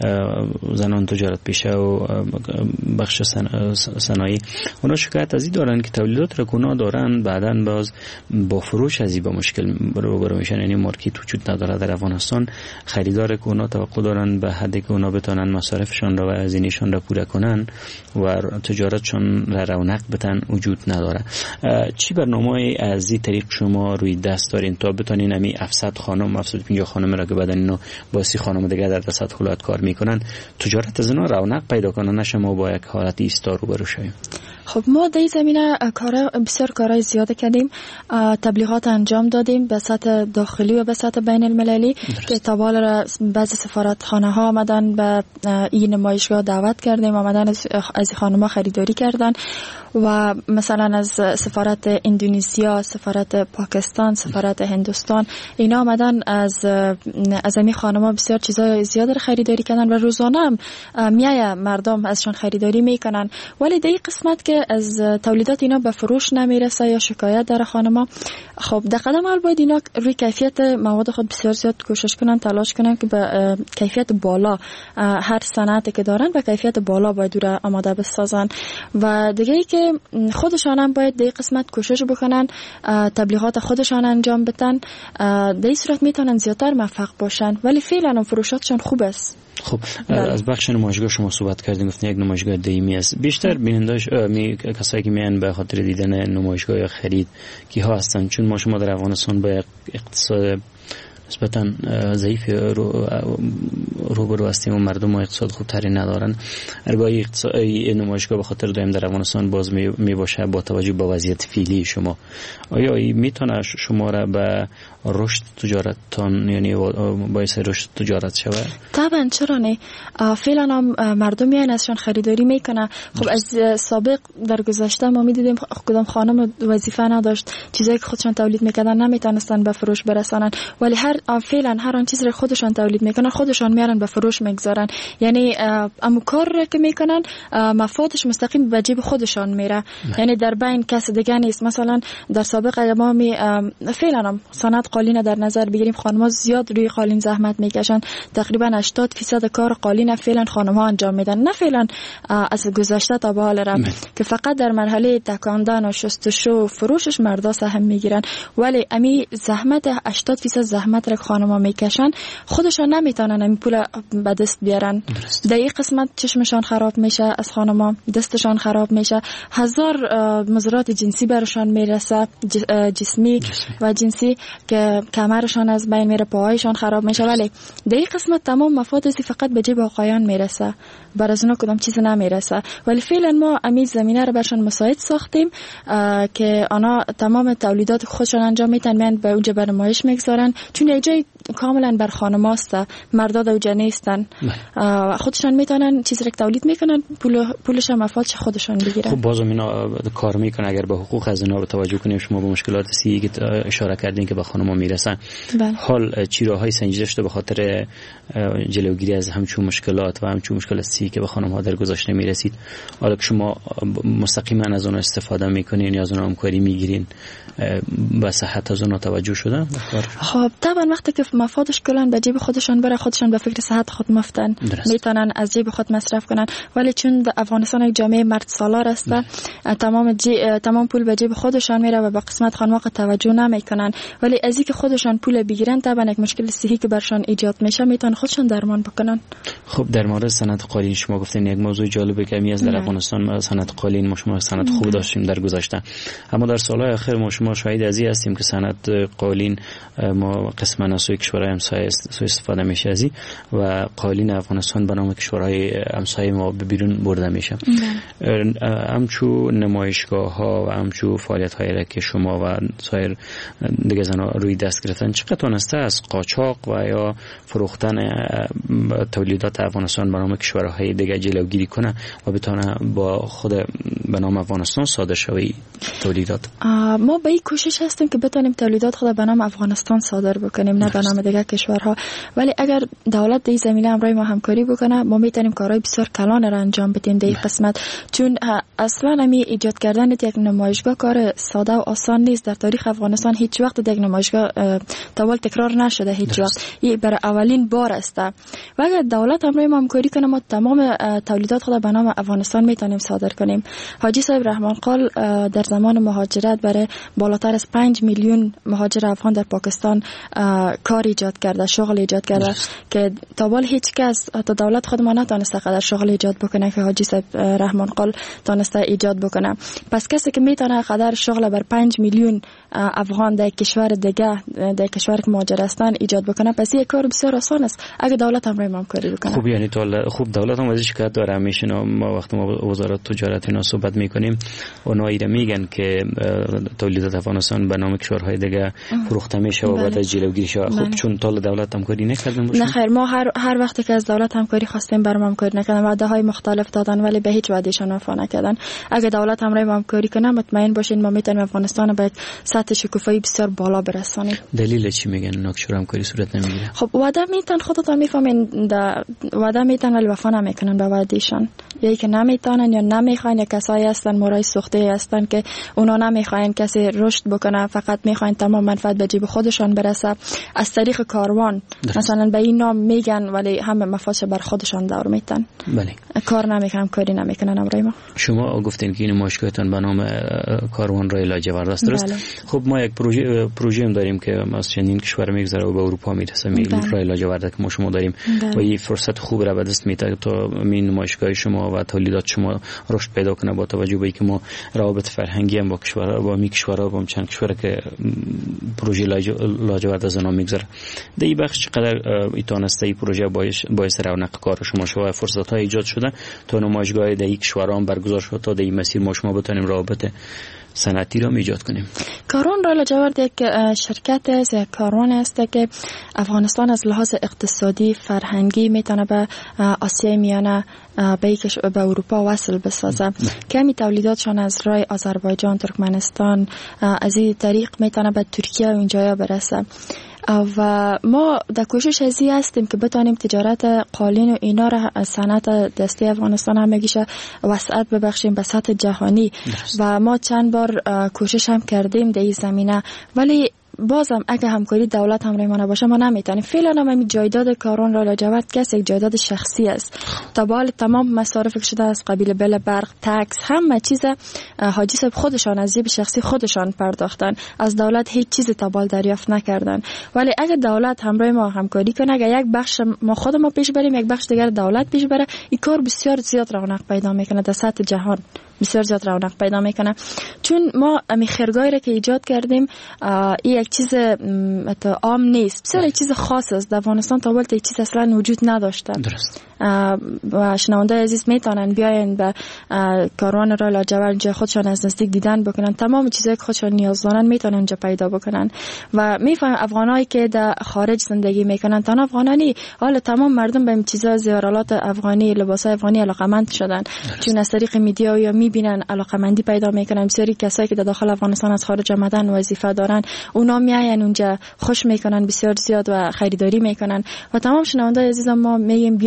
زنان تجارت پیشه و بخش صنایع، اونا شکایت از این دارن که تولیدات را اونا دارن بعداً باز با فروش از این با مشکل روبرو میشن، یعنی مارکت وجود نداره در افغانستان. خریدار که اونا توقع دارن به حدی که اونا بتونن مصارفشان را و هزینه‌شان را پوره کنن و تجارتشان را رونق بدن وجود نداره. چی برنامه‌ای از این طریق شما روی دست دارین تا بتونین همین هفتصد خانم هفتصد و پنجاه خانم را که بعدن اینو با سی خانم دیگه در دست خلوت کار میکنن تجارت از اینا رونق پیدا کنه، نشه ما با یک حالت ایستا روبرو شویم؟ خب ما در این زمینه کار بسیار کارهای زیاده کردیم، تبلیغات انجام دادیم به سطح داخلی و به سطح بین المللی که تابال را بعضی سفارتخانه ها آمدن به این نمایشگاه دعوت کردیم، آمدن از خانم‌ها خریداری کردن و مثلا از سفارت اندونزیا، سفارت پاکستان، سفارت هندوستان اینا آمدن از از این خانم‌ها بسیار چیزای زیاد را خریداری کردن و روزانه هم میای مردم ازشان خریداری میکنن. ولی در این قسمت که از تولیدات اینا به فروش نمیرسه یا شکایت داره خانم‌ها، خب در قدم اول باید اینا روی کیفیت مواد خود بسیار زیاد کوشش کنن، تلاش کنن که به کیفیت بالا هر صنعتی که دارن به کیفیت بالا باید را آماده بسازن و دیگه ای که خودشان هم باید در این قسمت کوشش بکنن، تبلیغات خودشان انجام بدن، در این صورت میتونن زیادتر موفق باشن. ولی فعلا فروشاتشون خوب است. خب از بخش نمایشگاه شما صحبت کردیم، گفتین یک نمایشگاه دائمی است. بیشتر بیننداش می کسایی که میان به خاطر دیدن نمایشگاه یا خرید کی ها هستن؟ چون ما شما در افغانستان با اقتصاد نسبتاً ضعیف رو روبرو هستیم و مردم اقتصاد خوبتری ندارن. ارگاهی اقتصادی نمایشگاه به خاطر دائم در افغانستان باز می باشه با توجه به وضعیت فعلی شما، آیا این میتونه شما را به رشد تجارتتان یعنی باعث رشد تجارت شود؟ طبعا چرا نه، فعلا هم مردم میان ازشان خریداری میکنه. خب از سابق در گذشته ما میدیدیم کدام خانم وظیفه نداشت، چیزایی که خودشان تولید میکردن نمیتونستن به فروش برسانن، ولی هر فعلا هر آن چیزی رو خودشان تولید میکنن خودشان میارن به فروش میگذارن. یعنی امو کار که میکنن مفادش مستقیم به جیب خودشان میره، یعنی در بین کس دیگه نیست. مثلا در سابق ما می فعلا هم صنعت قالین در نظر بگیریم، خانم‌ها زیاد روی قالین زحمت میکشن، تقریبا هشتاد درصد کار قالین فعلا خانم‌ها انجام میدن، نه فعلا از گذشته تا به حال را که فقط در مرحله تکاندن و شستشو و فروشش مردا سهم میگیرن. ولی امی زحمت هشتاد درصد زحمت را خانم‌ها میکشن خودشان نمیتونن این پول به دست بیارن. در این قسمت چشمشان خراب میشه، از خانم‌ها دستشان خراب میشه، هزار مضرات جنسی برشان میرسه، جسمی و جنسی که کمرشان از بین میره، پاهایشان خراب میشه. ولی در این قسمت تمام مفاد فقط به جیب آقایان میرسه، بر از اونا کدام چیز نمیرسه. ولی فعلا ما امی زمینه رو برشان مساعد ساختیم که آنها تمام تولیدات خودشان انجام میتن، میان به اونجا به نمایش میگذارن، چون یک جای کاملا بر خانم‌هاست، مردا دوجا نیستن، خودشان میتونن چیزی رو تولید میکنن، پول پولش هم مفادش خودشان بگیرن. خب بازم اینا کار میکنن. اگر به حقوق از اینا رو توجه کنیم، شما به مشکلات سی که اشاره کردین که به خانم‌ها میرسن، حال چی راههای سنجیده شده به خاطر جلوگیری از همچون مشکلات و همچون مشکلات سی که به خانم‌ها در گذشته میرسید؟ حالا که شما مستقیما از اون استفاده میکنین یا از اون همکاری میگیرین، به صحت از اون توجه شده؟ خب طبعا وقتی که مفادش کلان به جیب خودشان بره، خودشان به فکر صحت خود مفتن، میتونن از جیب خود مصرف کنن. ولی چون افغانستان یک جامعه مرد سالار است، تمام جی... تمام پول به جیب خودشان میره و به قسمت خانواق توجه نمیکنن. ولی از اینکه خودشان پول بگیرن طبعا یک مشکل صحی که برشان ایجاد میشه میتونن خودشان درمان بکنن. خب در مورد سند قالین شما گفتین یک موضوع جالب کمی از در افغانستان سند قالین ما شما سند خوب داشتیم در گذشته، اما در سالهای اخیر ما شما شاهد از این هستیم که سند قالین ما قسما از سوی کشورهای همسایه سوء استفاده میشه از و قالین افغانستان به نام کشورهای همسایه ما به بیرون برده میشه. همچو نمایشگاه ها و همچو فعالیت هایی که شما و سایر دیگه زنا روی دست گرفتن چقدر تونسته از قاچاق و یا فروختن تولیدات افغانستان به نام کشورهای دیگه جلوگیری کنه و بتونه با خود به نام افغانستان صادر شوی تولیدات؟ ما به این کوشش هستیم که بتونیم تولیدات خود به نام افغانستان صادر بکنیم، نه به نام دیگه کشورها. ولی اگر دولت در این زمینه همراه ما همکاری بکنه ما میتونیم کارهای بسیار کلان را انجام بدیم در این قسمت، چون اصلا همی ایجاد کردن یک نمایشگاه کار ساده و آسان نیست. در تاریخ افغانستان هیچ وقت یک نمایشگاه طول تکرار نشده، هیچ وقت. این برای اولین بار است و اگر دولت همراه ما همکاری کنه ما تمام تولیدات خود به نام افغانستان میتونیم صادر کنیم. حاجی صاحب رحمان قال در زمان مهاجرت برای بالاتر از پنج میلیون مهاجر افغان در پاکستان کار ایجاد کرده، شغل ایجاد کرده که تا حال هیچ کس حتی دولت خود ما نتونسته قدر شغل ایجاد بکنه که حاجی صاحب رحمان قال تونسته ایجاد بکنه. پس کسی که میتونه قدر شغل بر پنج میلیون افغان در کشور دیگه در کشور که مهاجر هستن ایجاد بکنه، پس یک کار بسیار آسان است اگه دولت همراه ما کاری بکنه. خوب، یعنی تو خوب دولت هم ازش شکایت داره همیشه. ما وقتی ما وزارت تجارت اینا صحبت میکنیم اونا ایده میگن که تولیدات افغانستان به نام کشورهای دیگه فروخته میشه و بعد جلوگیری شه. خب چون تا دولت همکاری نکردن باشه؟ نه خیر، ما هر هر وقتی که از دولت همکاری خواستیم برام همکاری نکردن، وعده های مختلف دادن ولی به هیچ وعدهشون وفا نکردن. اگه دولت همراه ما همکاری کنه مطمئن باشین ما میتونیم افغانستان به سطح شکوفایی بسیار بالا برسانیم. دلیل چی میگن اونا که همکاری صورت نمیگیره؟ خب وعده میتن خودتون میفهمین، وعده میتن ولی وفا نمیکنن به وعدهشون، یا که نمیتونن یا نمیخواین، یا کسایی هستن مورای سوخته هستن که اونا نمیخواین کسی رشد بکنه، فقط میخواین تمام منفعت به جیب خودشان برسه از طریق کاروان دست. مثلا به این نام میگن ولی همه مفادش بر خودشان دور میتن. بله. کار نمیکنن، کاری نمیکنن امرای ما. شما گفتین که این مشکلتون به نام کاروان رای لاجورد است، درست؟ بله. خب ما یک پروژه پروژه هم داریم که از چندین کشور میگذره و به اروپا میرسه، میل رای لاجورد که ما شما داریم. بله. و این فرصت خوب را به دست میده تا این نمایشگاه شما و تولیدات شما رشد پیدا کنه، با توجه به اینکه ما روابط فرهنگی هم با کشورها با می کشورها با چند کشور که پروژه لاجورد از نام میگذره. در این بخش چقدر ایتونسته این پروژه باعث باعث رونق کار شما شما فرصت های ایجاد شده تا نمایشگاه در این کشورها هم برگزار شد تا در این مسیر ما شما بتونیم روابط صنعتی را ایجاد کنیم. کاروان رای لاجورد یک شرکت است، یک کاروان است که افغانستان از لحاظ اقتصادی فرهنگی میتونه به آسیای میانه به به اروپا وصل بسازه. کمی تولیداتشان از رای آذربایجان، ترکمنستان از این طریق میتونه به ترکیه و اینجایا برسه. و ما در کوشش ازی هستیم که بتانیم تجارت قالین و اینا را از صنعت دستی افغانستان هم میگیشه وسعت ببخشیم به سطح جهانی. و ما چند بار کوشش هم کردیم در این زمینه، ولی بازم اگه همکاری دولت همراه ما نباشه ما نمیتونیم. فعلا هم همین جایداد کاروان رای لاجورد که یک جایداد شخصی است. تا به حال تمام مصارف شده از قبیل بل برق، تکس، همه چیز حاجی صاحب خودشان از جیب شخصی خودشان پرداختن، از دولت هیچ چیز تا به حال دریافت نکردن. ولی اگه دولت همراه ما همکاری کنه، اگه یک بخش ما خود ما پیش بریم یک بخش دیگر دولت پیش بره، این کار بسیار زیاد رونق پیدا میکنه در سطح جهان، بسیار زیاد رونق پیدا میکنه. چون ما امی خرگایی را که ایجاد کردیم این یک چیز عام نیست، بسیار یک چیز خاص است. در افغانستان تا وقت یک چیز اصلا وجود نداشته. درست. و شنونده عزیز میتونن بیاین به کاروان رای لاجورد جای خودشان از نزدیک دیدن بکنن، تمام چیزایی که خودشان نیاز دارن میتونن اونجا پیدا بکنن. و میفهم افغانایی که در خارج زندگی میکنن، تنها افغانانی، حالا تمام مردم به این چیزا زیارالات افغانی، لباسای افغانی علاقمند شدن. چون از طریق میدیا یا میبینن علاقمندی پیدا میکنن. بسیاری کسایی که در داخل افغانستان از خارج آمدن وظیفه دارن، اونا میاین اونجا خوش میکنن بسیار زیاد و خریداری میکنن. و تمام شنونده عزیزم ما میگیم بیاین به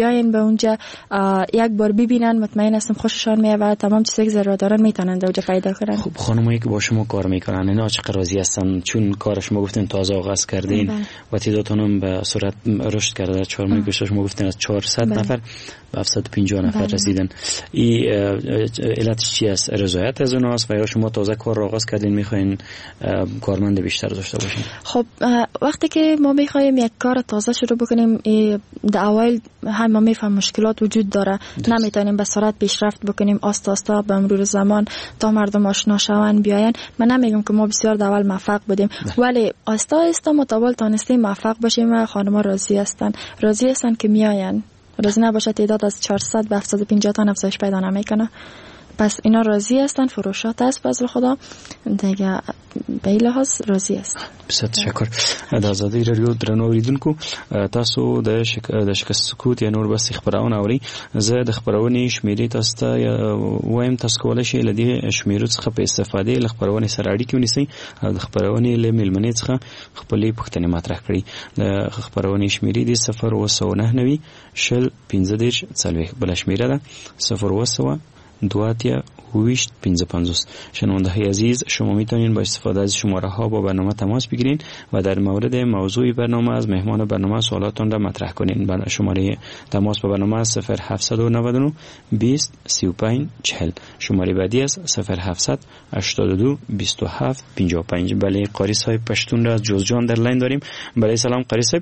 اونجا یک بار ببینن مطمئن هستم خوششان میاد و تمام چیزی که ضرورت دارن میتونن اونجا پیدا کنن. خب خانمایی که با شما کار میکنن اینا چقدر راضی هستن؟ چون کار شما گفتین تازه آغاز کردین و تعدادتون هم به سرعت رشد کرده. چهار ماه گذشته شما گفتین از چهارصد نفر به هفتصد و پنجاه نفر بله. رسیدن. این علتش چی است؟ رضایت از اوناست و یا شما تازه کار را آغاز کردین میخواین کارمند بیشتر داشته باشین؟ خب وقتی که ما میخوایم یک کار تازه شروع بکنیم در اول هم ما میفهم مشکلات وجود داره، نمیتونیم به سرعت پیشرفت بکنیم، آستا آستا به مرور زمان تا مردم آشنا شون بیاین. من نمیگم که ما بسیار در اول موفق بودیم ولی آستا آستا متوالی تانستیم موفق باشیم و خانم‌ها راضی هستن راضی هستن که میاین. راضی نباشه تعداد از چهارصد به هفتصد و پنجاه تا افزایش پیدا نمیکنه. پس اینا راضی هستن، فروشات هست فضل خدا دیگه به این لحاظ راضی هستن. بسیار تشکر. د ازادي رادیو درنو اوریدونکو تاسو د د شکست سکوت یا نور بس خبرونه اوري. زه د خبرونې شمیرې تاسو ته وایم تاسو کولای شئ لدی شمیرو څخه په استفاده ل خبرونې سره اړیکې ونیسئ او د خبرونې له ملمنې څخه خپلې پوښتنې مطرح کړئ. د خبرونې شمیرې د صفر و سو نه نوي شل پنځه دیرش څلوېښت بل شمیره ده صفر و سو دواتیا ویشت پنځه پنځوس. شنونده‌های عزیز شما میتونید با استفاده از شماره ها با برنامه تماس بگیرید و در مورد موضوع برنامه از مهمان برنامه سوالاتون را مطرح کنید. شماره تماس با برنامه صفر هفتصد و نود و نه بیست سی و پنج چهل. شماره بعدی است صفر هفتصد هشتاد و دو بیست و هفت پنجاه و پنج. بله قاری صاحب پشتون را از جوزجان در لاین داریم. بله سلام قاری صاحب.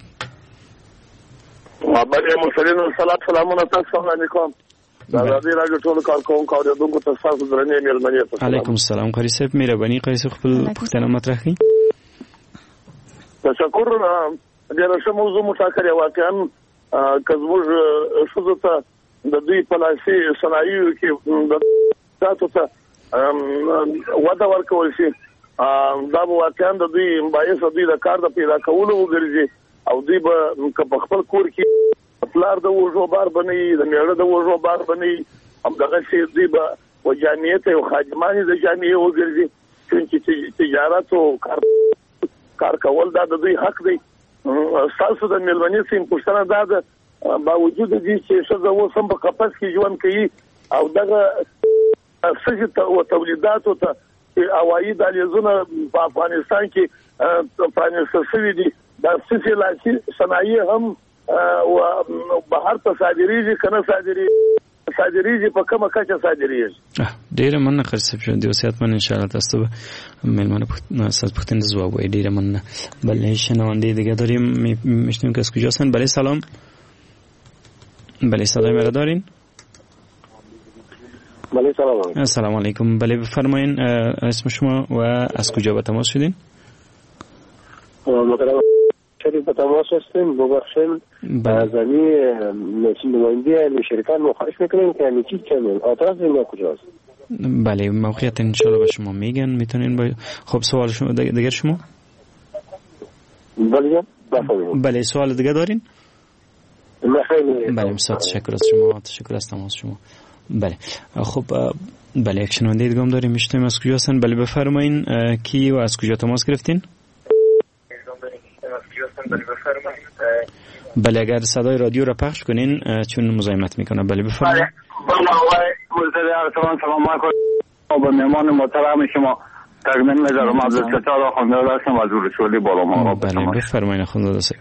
بله مرسلین سلام سلامونه تاسو علیکم. د ازادي رادیو ټول کارکونکو اوریدونکو ته تاسو درنې مېرمنې ته علیکم السلام. قاری صاحب مهرباني قاری صاحب خپل پوښتنه مطرح کړئ. تشکر. ډېر ښه موضوع مطرح واقعا که زموږ ښځو ته د دوی په لاسي صنایعو کې د تاسو ته وده ورکول شي دا به واقعا د دوی باعث دوی د کار د پیدا کولو وګرځي او دوی به په خپل کور کې پلار د وژو بار بنئ د میړه د وژو بار بنئ هم دغه شی دی به وجانیت او خادمانی د جامعې وګرځي چې تجارت او کار کار کول دا د دوی حق دی. تاسو د ملمنې سیم پښتنه دا د باوجود دي چې څه زو سم په قفس کې ژوند کوي او دغه سجه او تولیدات او هوایي دهلیزونه په افغانستان کې پرانیستل شوي دي. دا سلسله لاسي صنایع هم او بهر ته صادریږي کنه صادریږي صادریږي په کومه کچه صادریږي. ډیره مننه خرڅ شو دی وصیت من ان شاء الله تاسو ملمنه اساس پختن زواب وای ډیره مننه. بله شنونده دیگه داریم میشنیم که از کجا هستن. بله سلام. بله صدای مرا دارین؟ بله سلام. السلام علیکم. بله بفرمایین اسم شما و از کجا به تماس شدین؟ محترم شریف به تماس هستیم. ببخشید از امی نماینده شرکت مخالف میکنیم که امی چی کنیم آتراز ما کجاست؟ بله موقعیت انشالله به شما میگن میتونین با... خب سوال شما دیگر شما؟ بله بفرمایید. بله سوال دیگه دارین؟ نه خیلی. بله بسیار تشکر از شما تشکر از تماس شما. بله خب بله یک شنونده دیگه هم داریم میشتیم از کجا هستن. بله بفرمایین کی و از کجا تماس گرفتین؟ بله اگر صدای رادیو را پخش کنین چون مزاحمت میکنه. بله بفرمایید. بله آقای مجدد ارسلان سلام علیکم به مهمان محترم شما تقدیم می‌کنم. عبدالستار آخوندزاده هستم از رسولی بالا. بله بفرمایید آخوندزاده صاحب.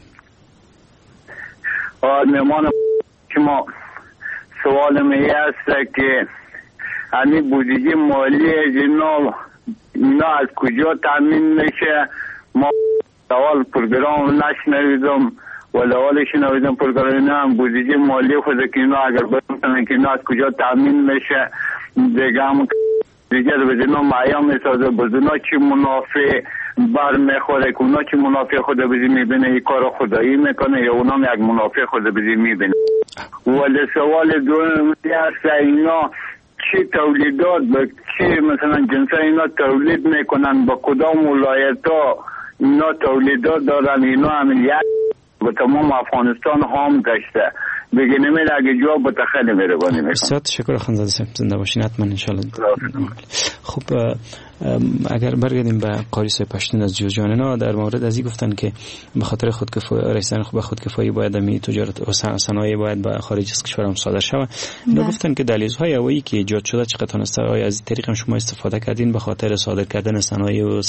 مهمان شما سوال می است که همین بودجه مالی اینا اینا از کجا تامین میشه؟ ما سوال پروگرام نشنویدم ولی حالا شنویدم پروگرام هم بودجه مالی خود که اینا اگر بکنن که اینا از کجا تامین میشه دیگه هم دیگه بدینا معیا میسازه بدینا چی منافع بر میخوره که اونا چی منافع خود بزی میبینه این کار خدایی میکنه یا اونا یک منافع خود بزی میبینه. ولی سوال دوم هست اینا چی تولیدات به چی مثلا جنسا اینا تولید میکنن با کدام ولایت ها اینا تولیدات دارن اینا همین یک به تمام افغانستان هم گشته بگه نمید اگه جواب به تخیلی میره بانی میکنم. بسیار تشکر خانزاده صاحب زنده باشین حتما انشاءالله. خب اگر برگردیم به قاری صاحب پشتون از جوزجان، اینا در مورد از این گفتن که به خاطر خودکفایی رسیدن به خودکفایی باید می تجارت و صنایع باید به خارج از کشور هم صادر شود. اینا گفتن که دلیل‌های اولی که ایجاد شده چقدر تونسته آیا از این طریق هم شما استفاده کردین به خاطر صادر کردن صنایع و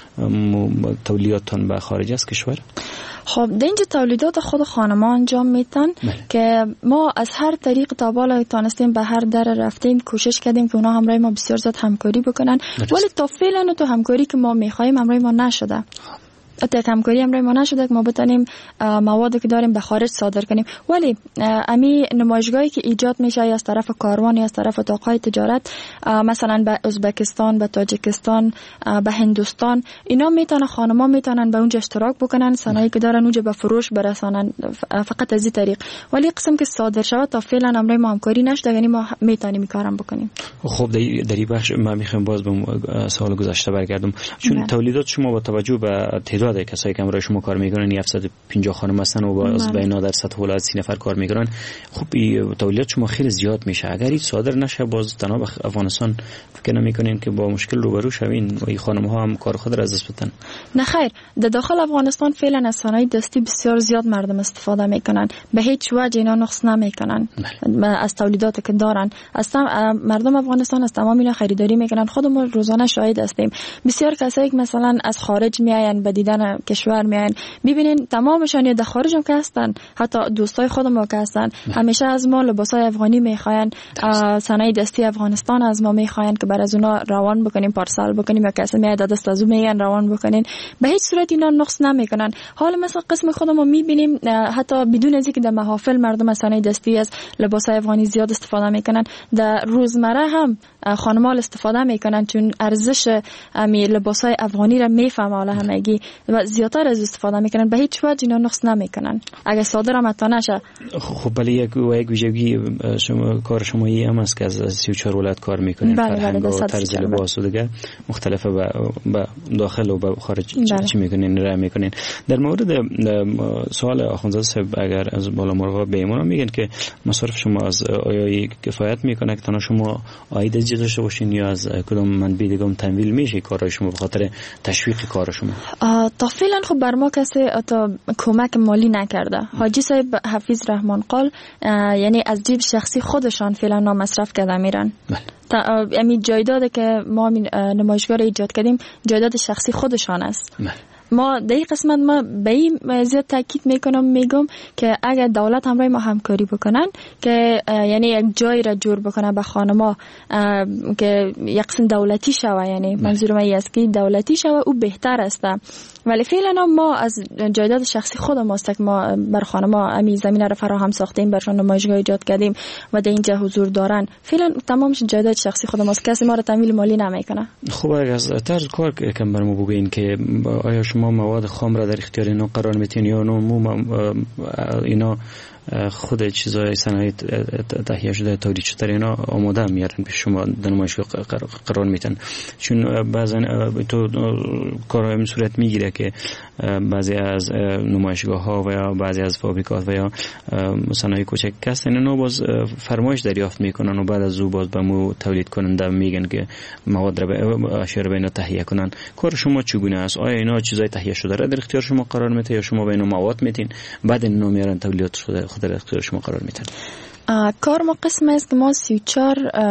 تولیداتون به خارج از کشور؟ خب در اینجا تولیدات خود خانما انجام میتن که ما از هر طریق تا بالا تانستیم به هر در رفتیم، کوشش کردیم که اونا همراه ما بسیار زیاد همکاری بکنن، ولی تا فعلا تو همکاری که ما میخوایم همراه ما نشده. تا همکاری همراه ما نشده که ما بتونیم موادی که داریم به خارج صادر کنیم. ولی امی نمایشگاهی که ایجاد میشه یا از طرف کاروان یا از طرف اتاقهای تجارت، مثلا به ازبکستان، به تاجیکستان، به هندوستان، اینا میتونن خانما میتونن به اونجا اشتراک بکنن، صنایعی که دارن اونجا به فروش برسانن فقط از این طریق. ولی قسم که صادر شود تا فعلا همراه ما همکاری نشده، یعنی ما میتونیم این کارم بکنیم. خب در این بخش ما میخوایم باز به سوال گذشته برگردم، چون تولیدات شما با توجه به تعداد کسایی که همراه شما کار میکنن هفتصد و پنجاه خانم هستن و باز به اینا در سطح ولایت سی نفر کار میکنن، خب تولیدات شما خیلی زیاد میشه. اگر این صادر نشه باز تنها به افغانستان فکر نمیکنین که با مشکل روبرو شوین و این خانم ها هم کار خود را از دست بدن؟ نه خیر، در داخل افغانستان فعلا از صنایع دستی بسیار زیاد مردم استفاده میکنن، به هیچ وجه اینا نقص نمیکنن از تولیداتی که دارن. اصلا مردم افغانستان از تمام اینا خریداری میکنن. خودمون روزانه شاهد هستیم بسیار کسایی که مثلا از خارج میاین به دیدن کشور میاین، میبینین تمامشان یا در خارج هم که هستن، حتی دوستای خودم که هستن همیشه از ما لباسای افغانی میخواین، صنایع دستی افغانستان از ما میخواین که بر از اونا روان بکنیم، پارسال بکنیم، یا کسی میاد دست از اون میگن روان بکنین. به هیچ صورت اینا نقص نمیکنن. حالا مثلا قسم خودمون میبینیم حتی بدون از اینکه در محافل مردم از صنایع دستی از لباسای افغانی زیاد استفاده میکنن، در روزمره هم خانم‌ها استفاده میکنن، چون ارزش امی لباسای افغانی را میفهمه حالا همگی و زیادتر از استفاده میکنن. به هیچ وجه اینا نقص نمیکنن اگه صادر هم حتی نشه. خب ولی یک یک ویژگی شما کار شما ای هم است که از سی و چهار ولایت کار میکنین، فرهنگ و طرز لباس و دیگه مختلفه به داخل و به خارج چی میکنین راه میکنین. در مورد سوال اخوندزاده صاحب اگر از بالا مرغا به ایمان میگن که مصارف شما از آیا کفایت میکنه که تنها شما عاید از داشته باشین یا از کدام منبع دیگه تمویل میشه کارهای شما به خاطر تشویق کار شما؟ تا فعلا خب بر ما کسی تا کمک مالی نکرده. حاجی صاحب حفیظ رحمان قال یعنی از جیب شخصی خودشان فعلا مصرف کرده میرن. تا امی جایداد که ما نمایشگاه ایجاد کردیم جایداد شخصی خودشان است. ما در این قسمت ما به این زیاد تاکید میکنم، میگم که اگر دولت همراه ما همکاری بکنن که یعنی یک جای را جور بکنه به خانما که یک قسم دولتی شوه، یعنی منظور من است که دولتی شوه او بهتر است. ولی فعلا ما از جایداد شخصی خودم است که ما بر خانما امی زمینه را فراهم ساختیم، برشون نمایشگاه ایجاد کردیم و در اینجا حضور دارن. فعلا تمامش جایداد شخصی خودم است، کسی ما را تمویل مالی نمیکنه. خب از طرز کار کم برام بگین که آیا شما مواد خام را در اختیار اینا قرار میتین یا نه اینا خود چیزای صنایع تهیه شده تولید شده اینا آماده میارن پیش شما در نمایشگاه قرار میتن؟ چون بعضا تو کارهای این صورت میگیره که بعضی از نمایشگاه ها و یا بعضی از فابریکات و یا صنایع کوچک هستن اینا باز فرمایش دریافت میکنن و بعد از او باز به مو تولید کننده میگن که مواد را اشیاء را به اینا تهیه کنن. کار شما چگونه است؟ آیا اینا چیزای تهیه شده را در اختیار شما قرار میته یا شما به اینا مواد میتین بعد اینا میارن تولیدات شده خود در اختیار شما قرار میتن؟ کار ما قسم است که ما سی و چهار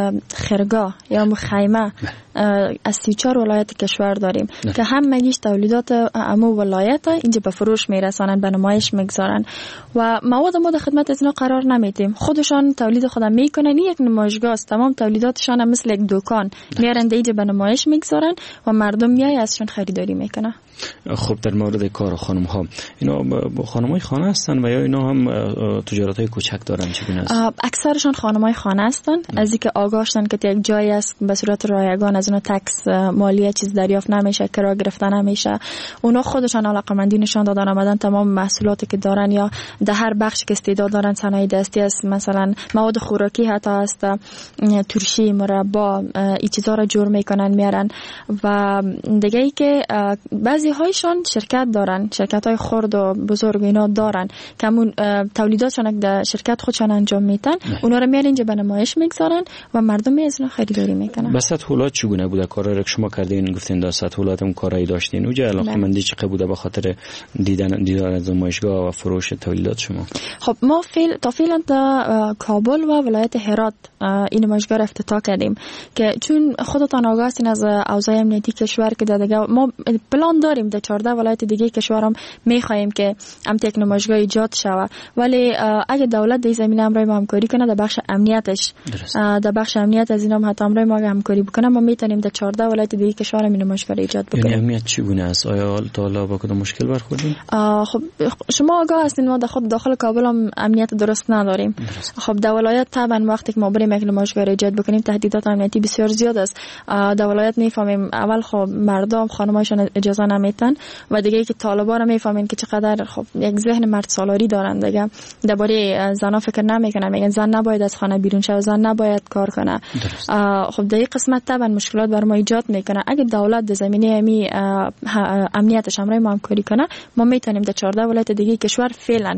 خرگاه یا مخیمه از سی و چهار ولایت کشور داریم نه. که هم مگیش تولیدات امو ولایت اینجا به فروش میرسانن، به نمایش میگذارن و مواد ما در خدمت از اینا قرار نمیدیم. خودشان تولید خودم میکنن. یک نمایشگاه است، تمام تولیداتشان هم مثل یک دکان میارن اینجا به نمایش میگذارن و مردم میای ازشون خریداری میکنه. خب در مورد کار خانم ها، اینا خانمای خانه هستن و یا اینا هم تجارت های کوچک دارن؟ چگونه است؟ اکثرشان خانمای خانه هستن، از اینکه آگاه شدن که یک جایی است به صورت رایگان از اون تکس مالیه چیز دریافت نمیشه، کرا گرفته نمیشه، اونا خودشان علاقمندی نشان دادن آمدن تمام محصولاتی که دارن یا در هر بخش که استعداد دارن صنایع دستی است، مثلا مواد خوراکی حتی است، ترشی، مربا، این چیزا رو جور میکنن میارن. و دیگه ای که بعضی هایشان شرکت دارن، شرکت های خرد و بزرگ اینا دارن که همون تولیداتشان در شرکت خودشان انجام میتن، اونا رو میارن اینجا به نمایش میگذارن و مردم از اونها خریداری میکنن. بسات حالات چگونه چگونه بوده کارایی که شما کردین؟ گفتین در سطح ولایتم کارایی داشتین، اونجا علاقه‌مندی چقدر بوده به خاطر دیدن دیدار از نمایشگاه و فروش تولیدات شما؟ خب ما فعل تا فعلا تا کابل و ولایت هرات این نمایشگاه افتتاح کردیم که چون خودتان آگاه هستین از اوضاع امنیتی کشور که دیگه ما پلان داریم در چهارده ولایت دیگه کشورم می‌خوایم که هم یک نمایشگاه ایجاد شود، ولی اگه دولت در زمینه همراه ما همکاری کنه در بخش امنیتش در بخش امنیت از اینا هم حتی همراه ما همکاری بکنه، ما میتونیم در چهارده ولایت دیگه کشورم این نمایشگاه ایجاد بکنیم. یعنی امنیت چگونه است؟ آیا تا حالا با کدام مشکل برخوردین؟ خب شما آگاه هستین ما در خود داخل کابل هم امنیت درست نداریم. خب در ولایت طبعا وقتی که ما بریم یک نمایشگاه ایجاد بکنیم تهدیدات امنیتی بسیار زیاد است. در ولایت میفهمیم اول خب مردم خانمایشان اجازه نمیتن و دیگه که طالبان رو میفهمین که چقدر خب یک ذهن مرد سالاری دارن دیگه، درباره زنا فکر نمیکنن، میگن زن نباید از خانه بیرون شه، زن نباید کار کنه. خب در این قسمت طبعا مشکلات بر ما ایجاد میکنه. اگه دولت در زمینه امی امنیتش همراه ما همکاری کنه ما میتونیم در چهارده ولایت دیگه کشور فعلا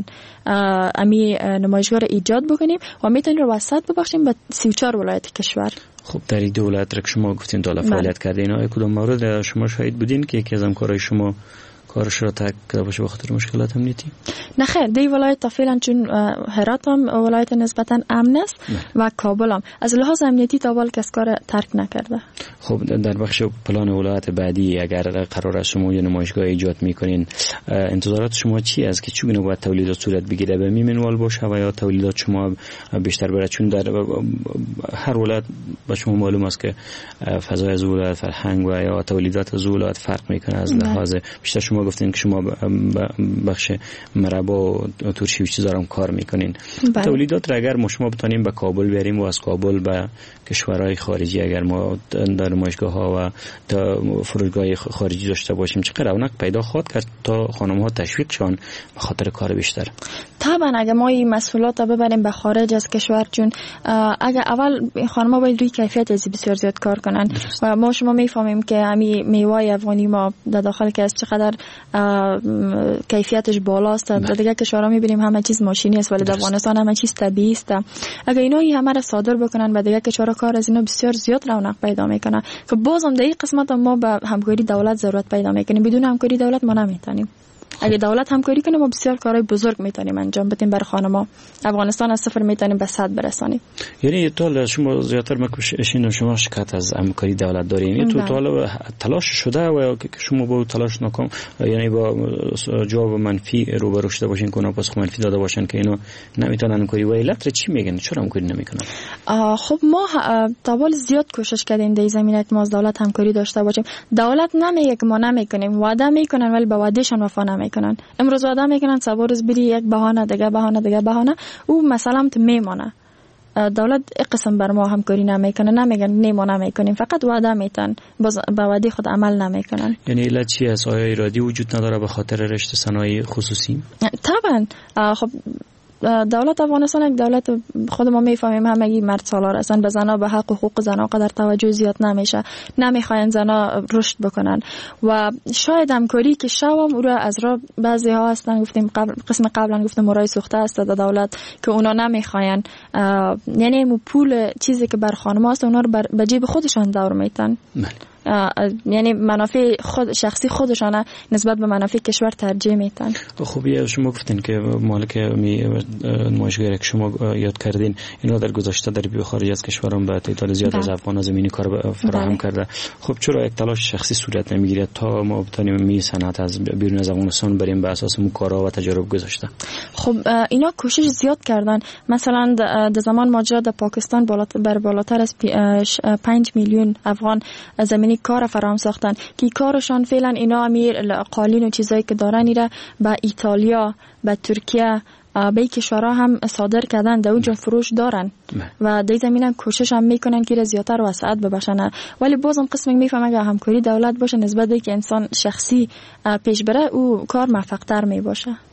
امی نمایشگاه رو ایجاد بکنیم و میتونیم رو وسط ببخشیم به سی و چهار ولایت کشور. خب در این دولت را که شما گفتین تا فعالیت کردین، آیا کدام مورد شما شاهد بودین که یکی از همکارای شما کارش را ترک کرده باشه به خاطر مشکلات امنیتی؟ نه خیر، دی ولایت تا فعلا چون هرات هم ولایت نسبتا امن است و کابل هم از لحاظ امنیتی تا حال کس کار ترک نکرده. خب در بخش پلان ولایت بعدی اگر قرار است شما یه نمایشگاه ایجاد میکنین، انتظارات شما چی است که چگونه باید تولیدات صورت بگیره؟ به میمنوال باشه و یا تولیدات شما بیشتر بره؟ چون در هر ولایت با شما معلوم است که فضای از ولایت، فرهنگ و یا تولیدات از ولایت فرق میکنه. از لحاظ بیشتر شما گفتین که شما بخش مربا و ترشی و چیزا هم کار میکنین. بله. تولیدات را اگر ما شما بتونیم به کابل بیاریم و از کابل به کشورهای خارجی اگر ما در نمایشگاه ها و تا فروشگاه خارجی داشته باشیم چقدر رونق پیدا خواهد کرد تا خانم ها تشویق شون به خاطر کار بیشتر؟ طبعا اگر ما این مسئولات رو ببریم به خارج از کشور، چون اگر اول خانم ها باید روی کیفیت از بسیار زیاد کار کنن و ما شما میفهمیم که همین میوه افغانی ما در داخل که از چقدر کیفیتش بالاست. در دیگه کشورها میبینیم همه چیز ماشینی است ولی در افغانستان همه چیز طبیعی است. اگر اینا همه را صادر بکنن و دیگه کشورها کار از اینا بسیار زیاد رونق پیدا میکنه که بازم در این قسمت ما به همکاری دولت ضرورت پیدا میکنیم. بدون همکاری دولت ما نمیتونیم. اگه دولت همکاری کنه ما بسیار کارهای بزرگ میتونیم انجام بدیم برای خانم‌ها. افغانستان از صفر میتونیم به صد برسانیم. یعنی تو شما زیاتر مکوشین شما شکایت از همکاری دولت دارین، تو تا تلاش شده و که شما با تلاش ناکام یعنی با جواب منفی روبرو شده باشین که اونا پاسخ منفی داده باشن که اینو نمیتونن همکاری و علت چی میگن؟ چرا همکاری نمیکنن؟ خب ما تا زیاد کوشش کردیم در زمینه که ما از دولت همکاری داشته باشیم. دولت نمیگه که ما نمیکنیم، وعده میکنن ولی به وعدهشون وفا نمیکنن. امروز وعده میکنن سبا روز بری یک بهانه دیگه بهانه دیگه بهانه او مثلا میمونه. دولت قسم بر ما همکاری نمیکنه، نمیگن نه ما نمیکنیم، فقط وعده میتن باز به وعده خود عمل نمیکنن. یعنی علت چی است؟ آیا ایرادی وجود نداره به خاطر رشته صنایع خصوصی؟ طبعا خب دولت افغانستان یک دولت خود ما میفهمیم همگی مرد سالار هستن، به زنا به حق و حقوق زنا قدر توجه زیاد نمیشه، نمیخواین زنا رشد بکنن و شاید همکاری که شوم او را از را بعضی ها هستن گفتیم قبل قسم قبلا گفتم مرای سوخته است در دولت که اونا نمیخواین، یعنی مو پول چیزی که بر خانم هست اونا رو به جیب خودشان دور میتن. یعنی منافع خود شخصی خودشان نسبت به منافع کشور ترجیح میدن. خوبیه شما گفتین که مالک نمایشگاهی که شما یاد کردین اینا در گذشته در بیرون خارج از کشور هم به تعداد زیاد از افغان زمینی کار فراهم کرده. خب چرا یک تلاش شخصی صورت نمیگیره تا ما بتونیم می صنعت از بیرون از افغانستان بریم به اساس مکارا و تجارب گذشته؟ خب اینا کوشش زیاد کردن. مثلا در زمان ماجرا در پاکستان بالاتر بر بالاتر از پنج میلیون افغان زمینی کار فراهم ساختن که کارشان فعلا اینا امیر قالین و چیزایی که دارن ایره به ایتالیا، به ترکیه، به کشورها هم صادر کردن، در اونجا فروش دارن و در زمین هم کوشش هم میکنن که زیادتر وسعت ببخشن. ولی بازم قسمی میفهم اگه همکاری دولت باشه نسبت به که انسان شخصی پیش بره او کار موفق تر می باشه.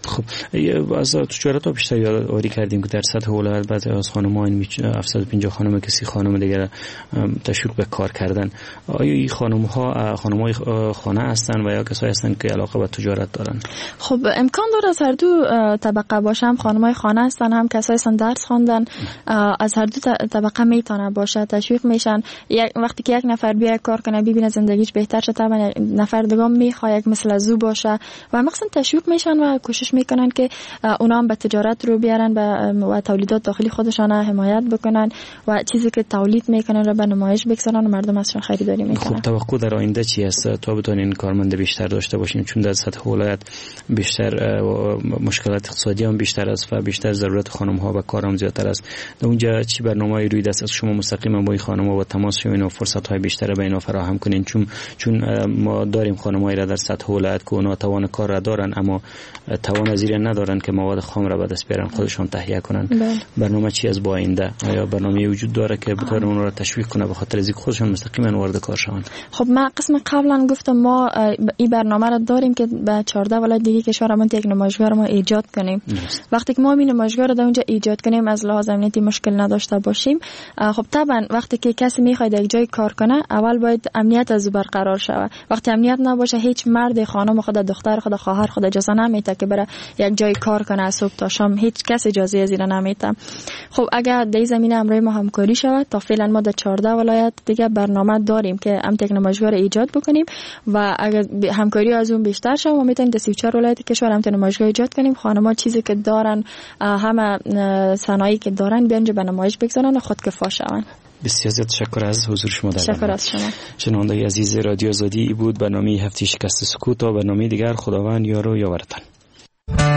خب از تجارت ها بیشتر یادآوری کردیم که در سطح ولایت بعضی از خانم‌ها این هفتصد و پنجاه خانم کسی خانم دیگر تشویق به کار کردن. آیا این خانم‌ها خانم‌های خانه هستند و یا کسایی هستند که علاقه به تجارت دارن؟ خب امکان داره از هر دو طبقه باشه، هم خانم‌های خانه هستن هم کسایی هستن درس خواندن، از هر دو طبقه میتونه باشه، تشویق میشن. یک وقتی که یک نفر بیا کار کنه ببینه زندگیش بهتر شه، طبعا نفر دیگه میخواد یک مثل از او باشه و مثلا تشویق میشن و کوشش میکنن که اونا هم به تجارت رو بیارن و تولیدات داخلی خودشان حمایت بکنن و چیزی که تولید میکنن رو به نمایش بگذارن و مردم ازشون خریداری میکنن. خب توقع در آینده چی است تا بتونین کارمند بیشتر داشته باشیم؟ چون در سطح ولایت بیشتر مشکلات اقتصادی هم بیشتر است و بیشتر ضرورت خانم ها به کار هم زیادتر است. در اونجا چی برنامه‌ای روی دست از شما مستقیما با این خانم ها و تماس شوین و فرصت های بیشتر به اینا فراهم کنین؟ چون چون ما داریم خانم‌هایی را در سطح ولایت که اونا توان کار را دارن اما توان از این ندارن که مواد خام را به دست بیارن خودشان تهیه کنن. بله. برنامه چی از با آینده؟ آیا برنامه وجود داره که بتونه اون را تشویق کنه به خاطر از اینکه خودشان مستقیما وارد کار شون؟ خب ما قسم قبلا گفتم ما این برنامه را داریم که به چهارده ولایت دیگه کشورمون یک نمایشگاه ما ایجاد کنیم. نست. وقتی که ما این نمایشگاه را در اونجا ایجاد کنیم از لحاظ امنیتی مشکل نداشته باشیم، خب طبعا وقتی که کسی میخواد یک جای کار کنه اول باید امنیت از برقرار شود. وقتی امنیت نباشه هیچ مرد خانم خود دختر خود خواهر خود اجازه نمیده که بره یک جای کار کنه از صبح تا شام، هیچ کس اجازه از این نمیده. خب اگر در این زمینه همراه ما همکاری شود تا فعلا ما در چهارده ولایت دیگه برنامه داریم که هم تکنولوژی رو ایجاد بکنیم و اگر همکاری از اون بیشتر شه ما میتونیم در سی و چهار ولایت کشور هم تکنولوژی ایجاد کنیم. خانم‌ها چیزی که دارن همه صنایعی که دارن بیان به نمایش بگذارن و خودکفا شون. بسیار زیاد تشکر از حضور شما در تشکر از شما. شنوندگان عزیز رادیو آزادی، ای بود برنامه هفته شکست سکوت تا برنامه دیگر. خداوند یار و یاورتان.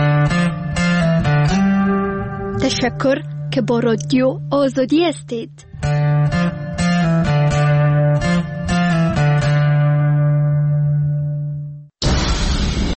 تشکر که با رادیو آزادی هستید.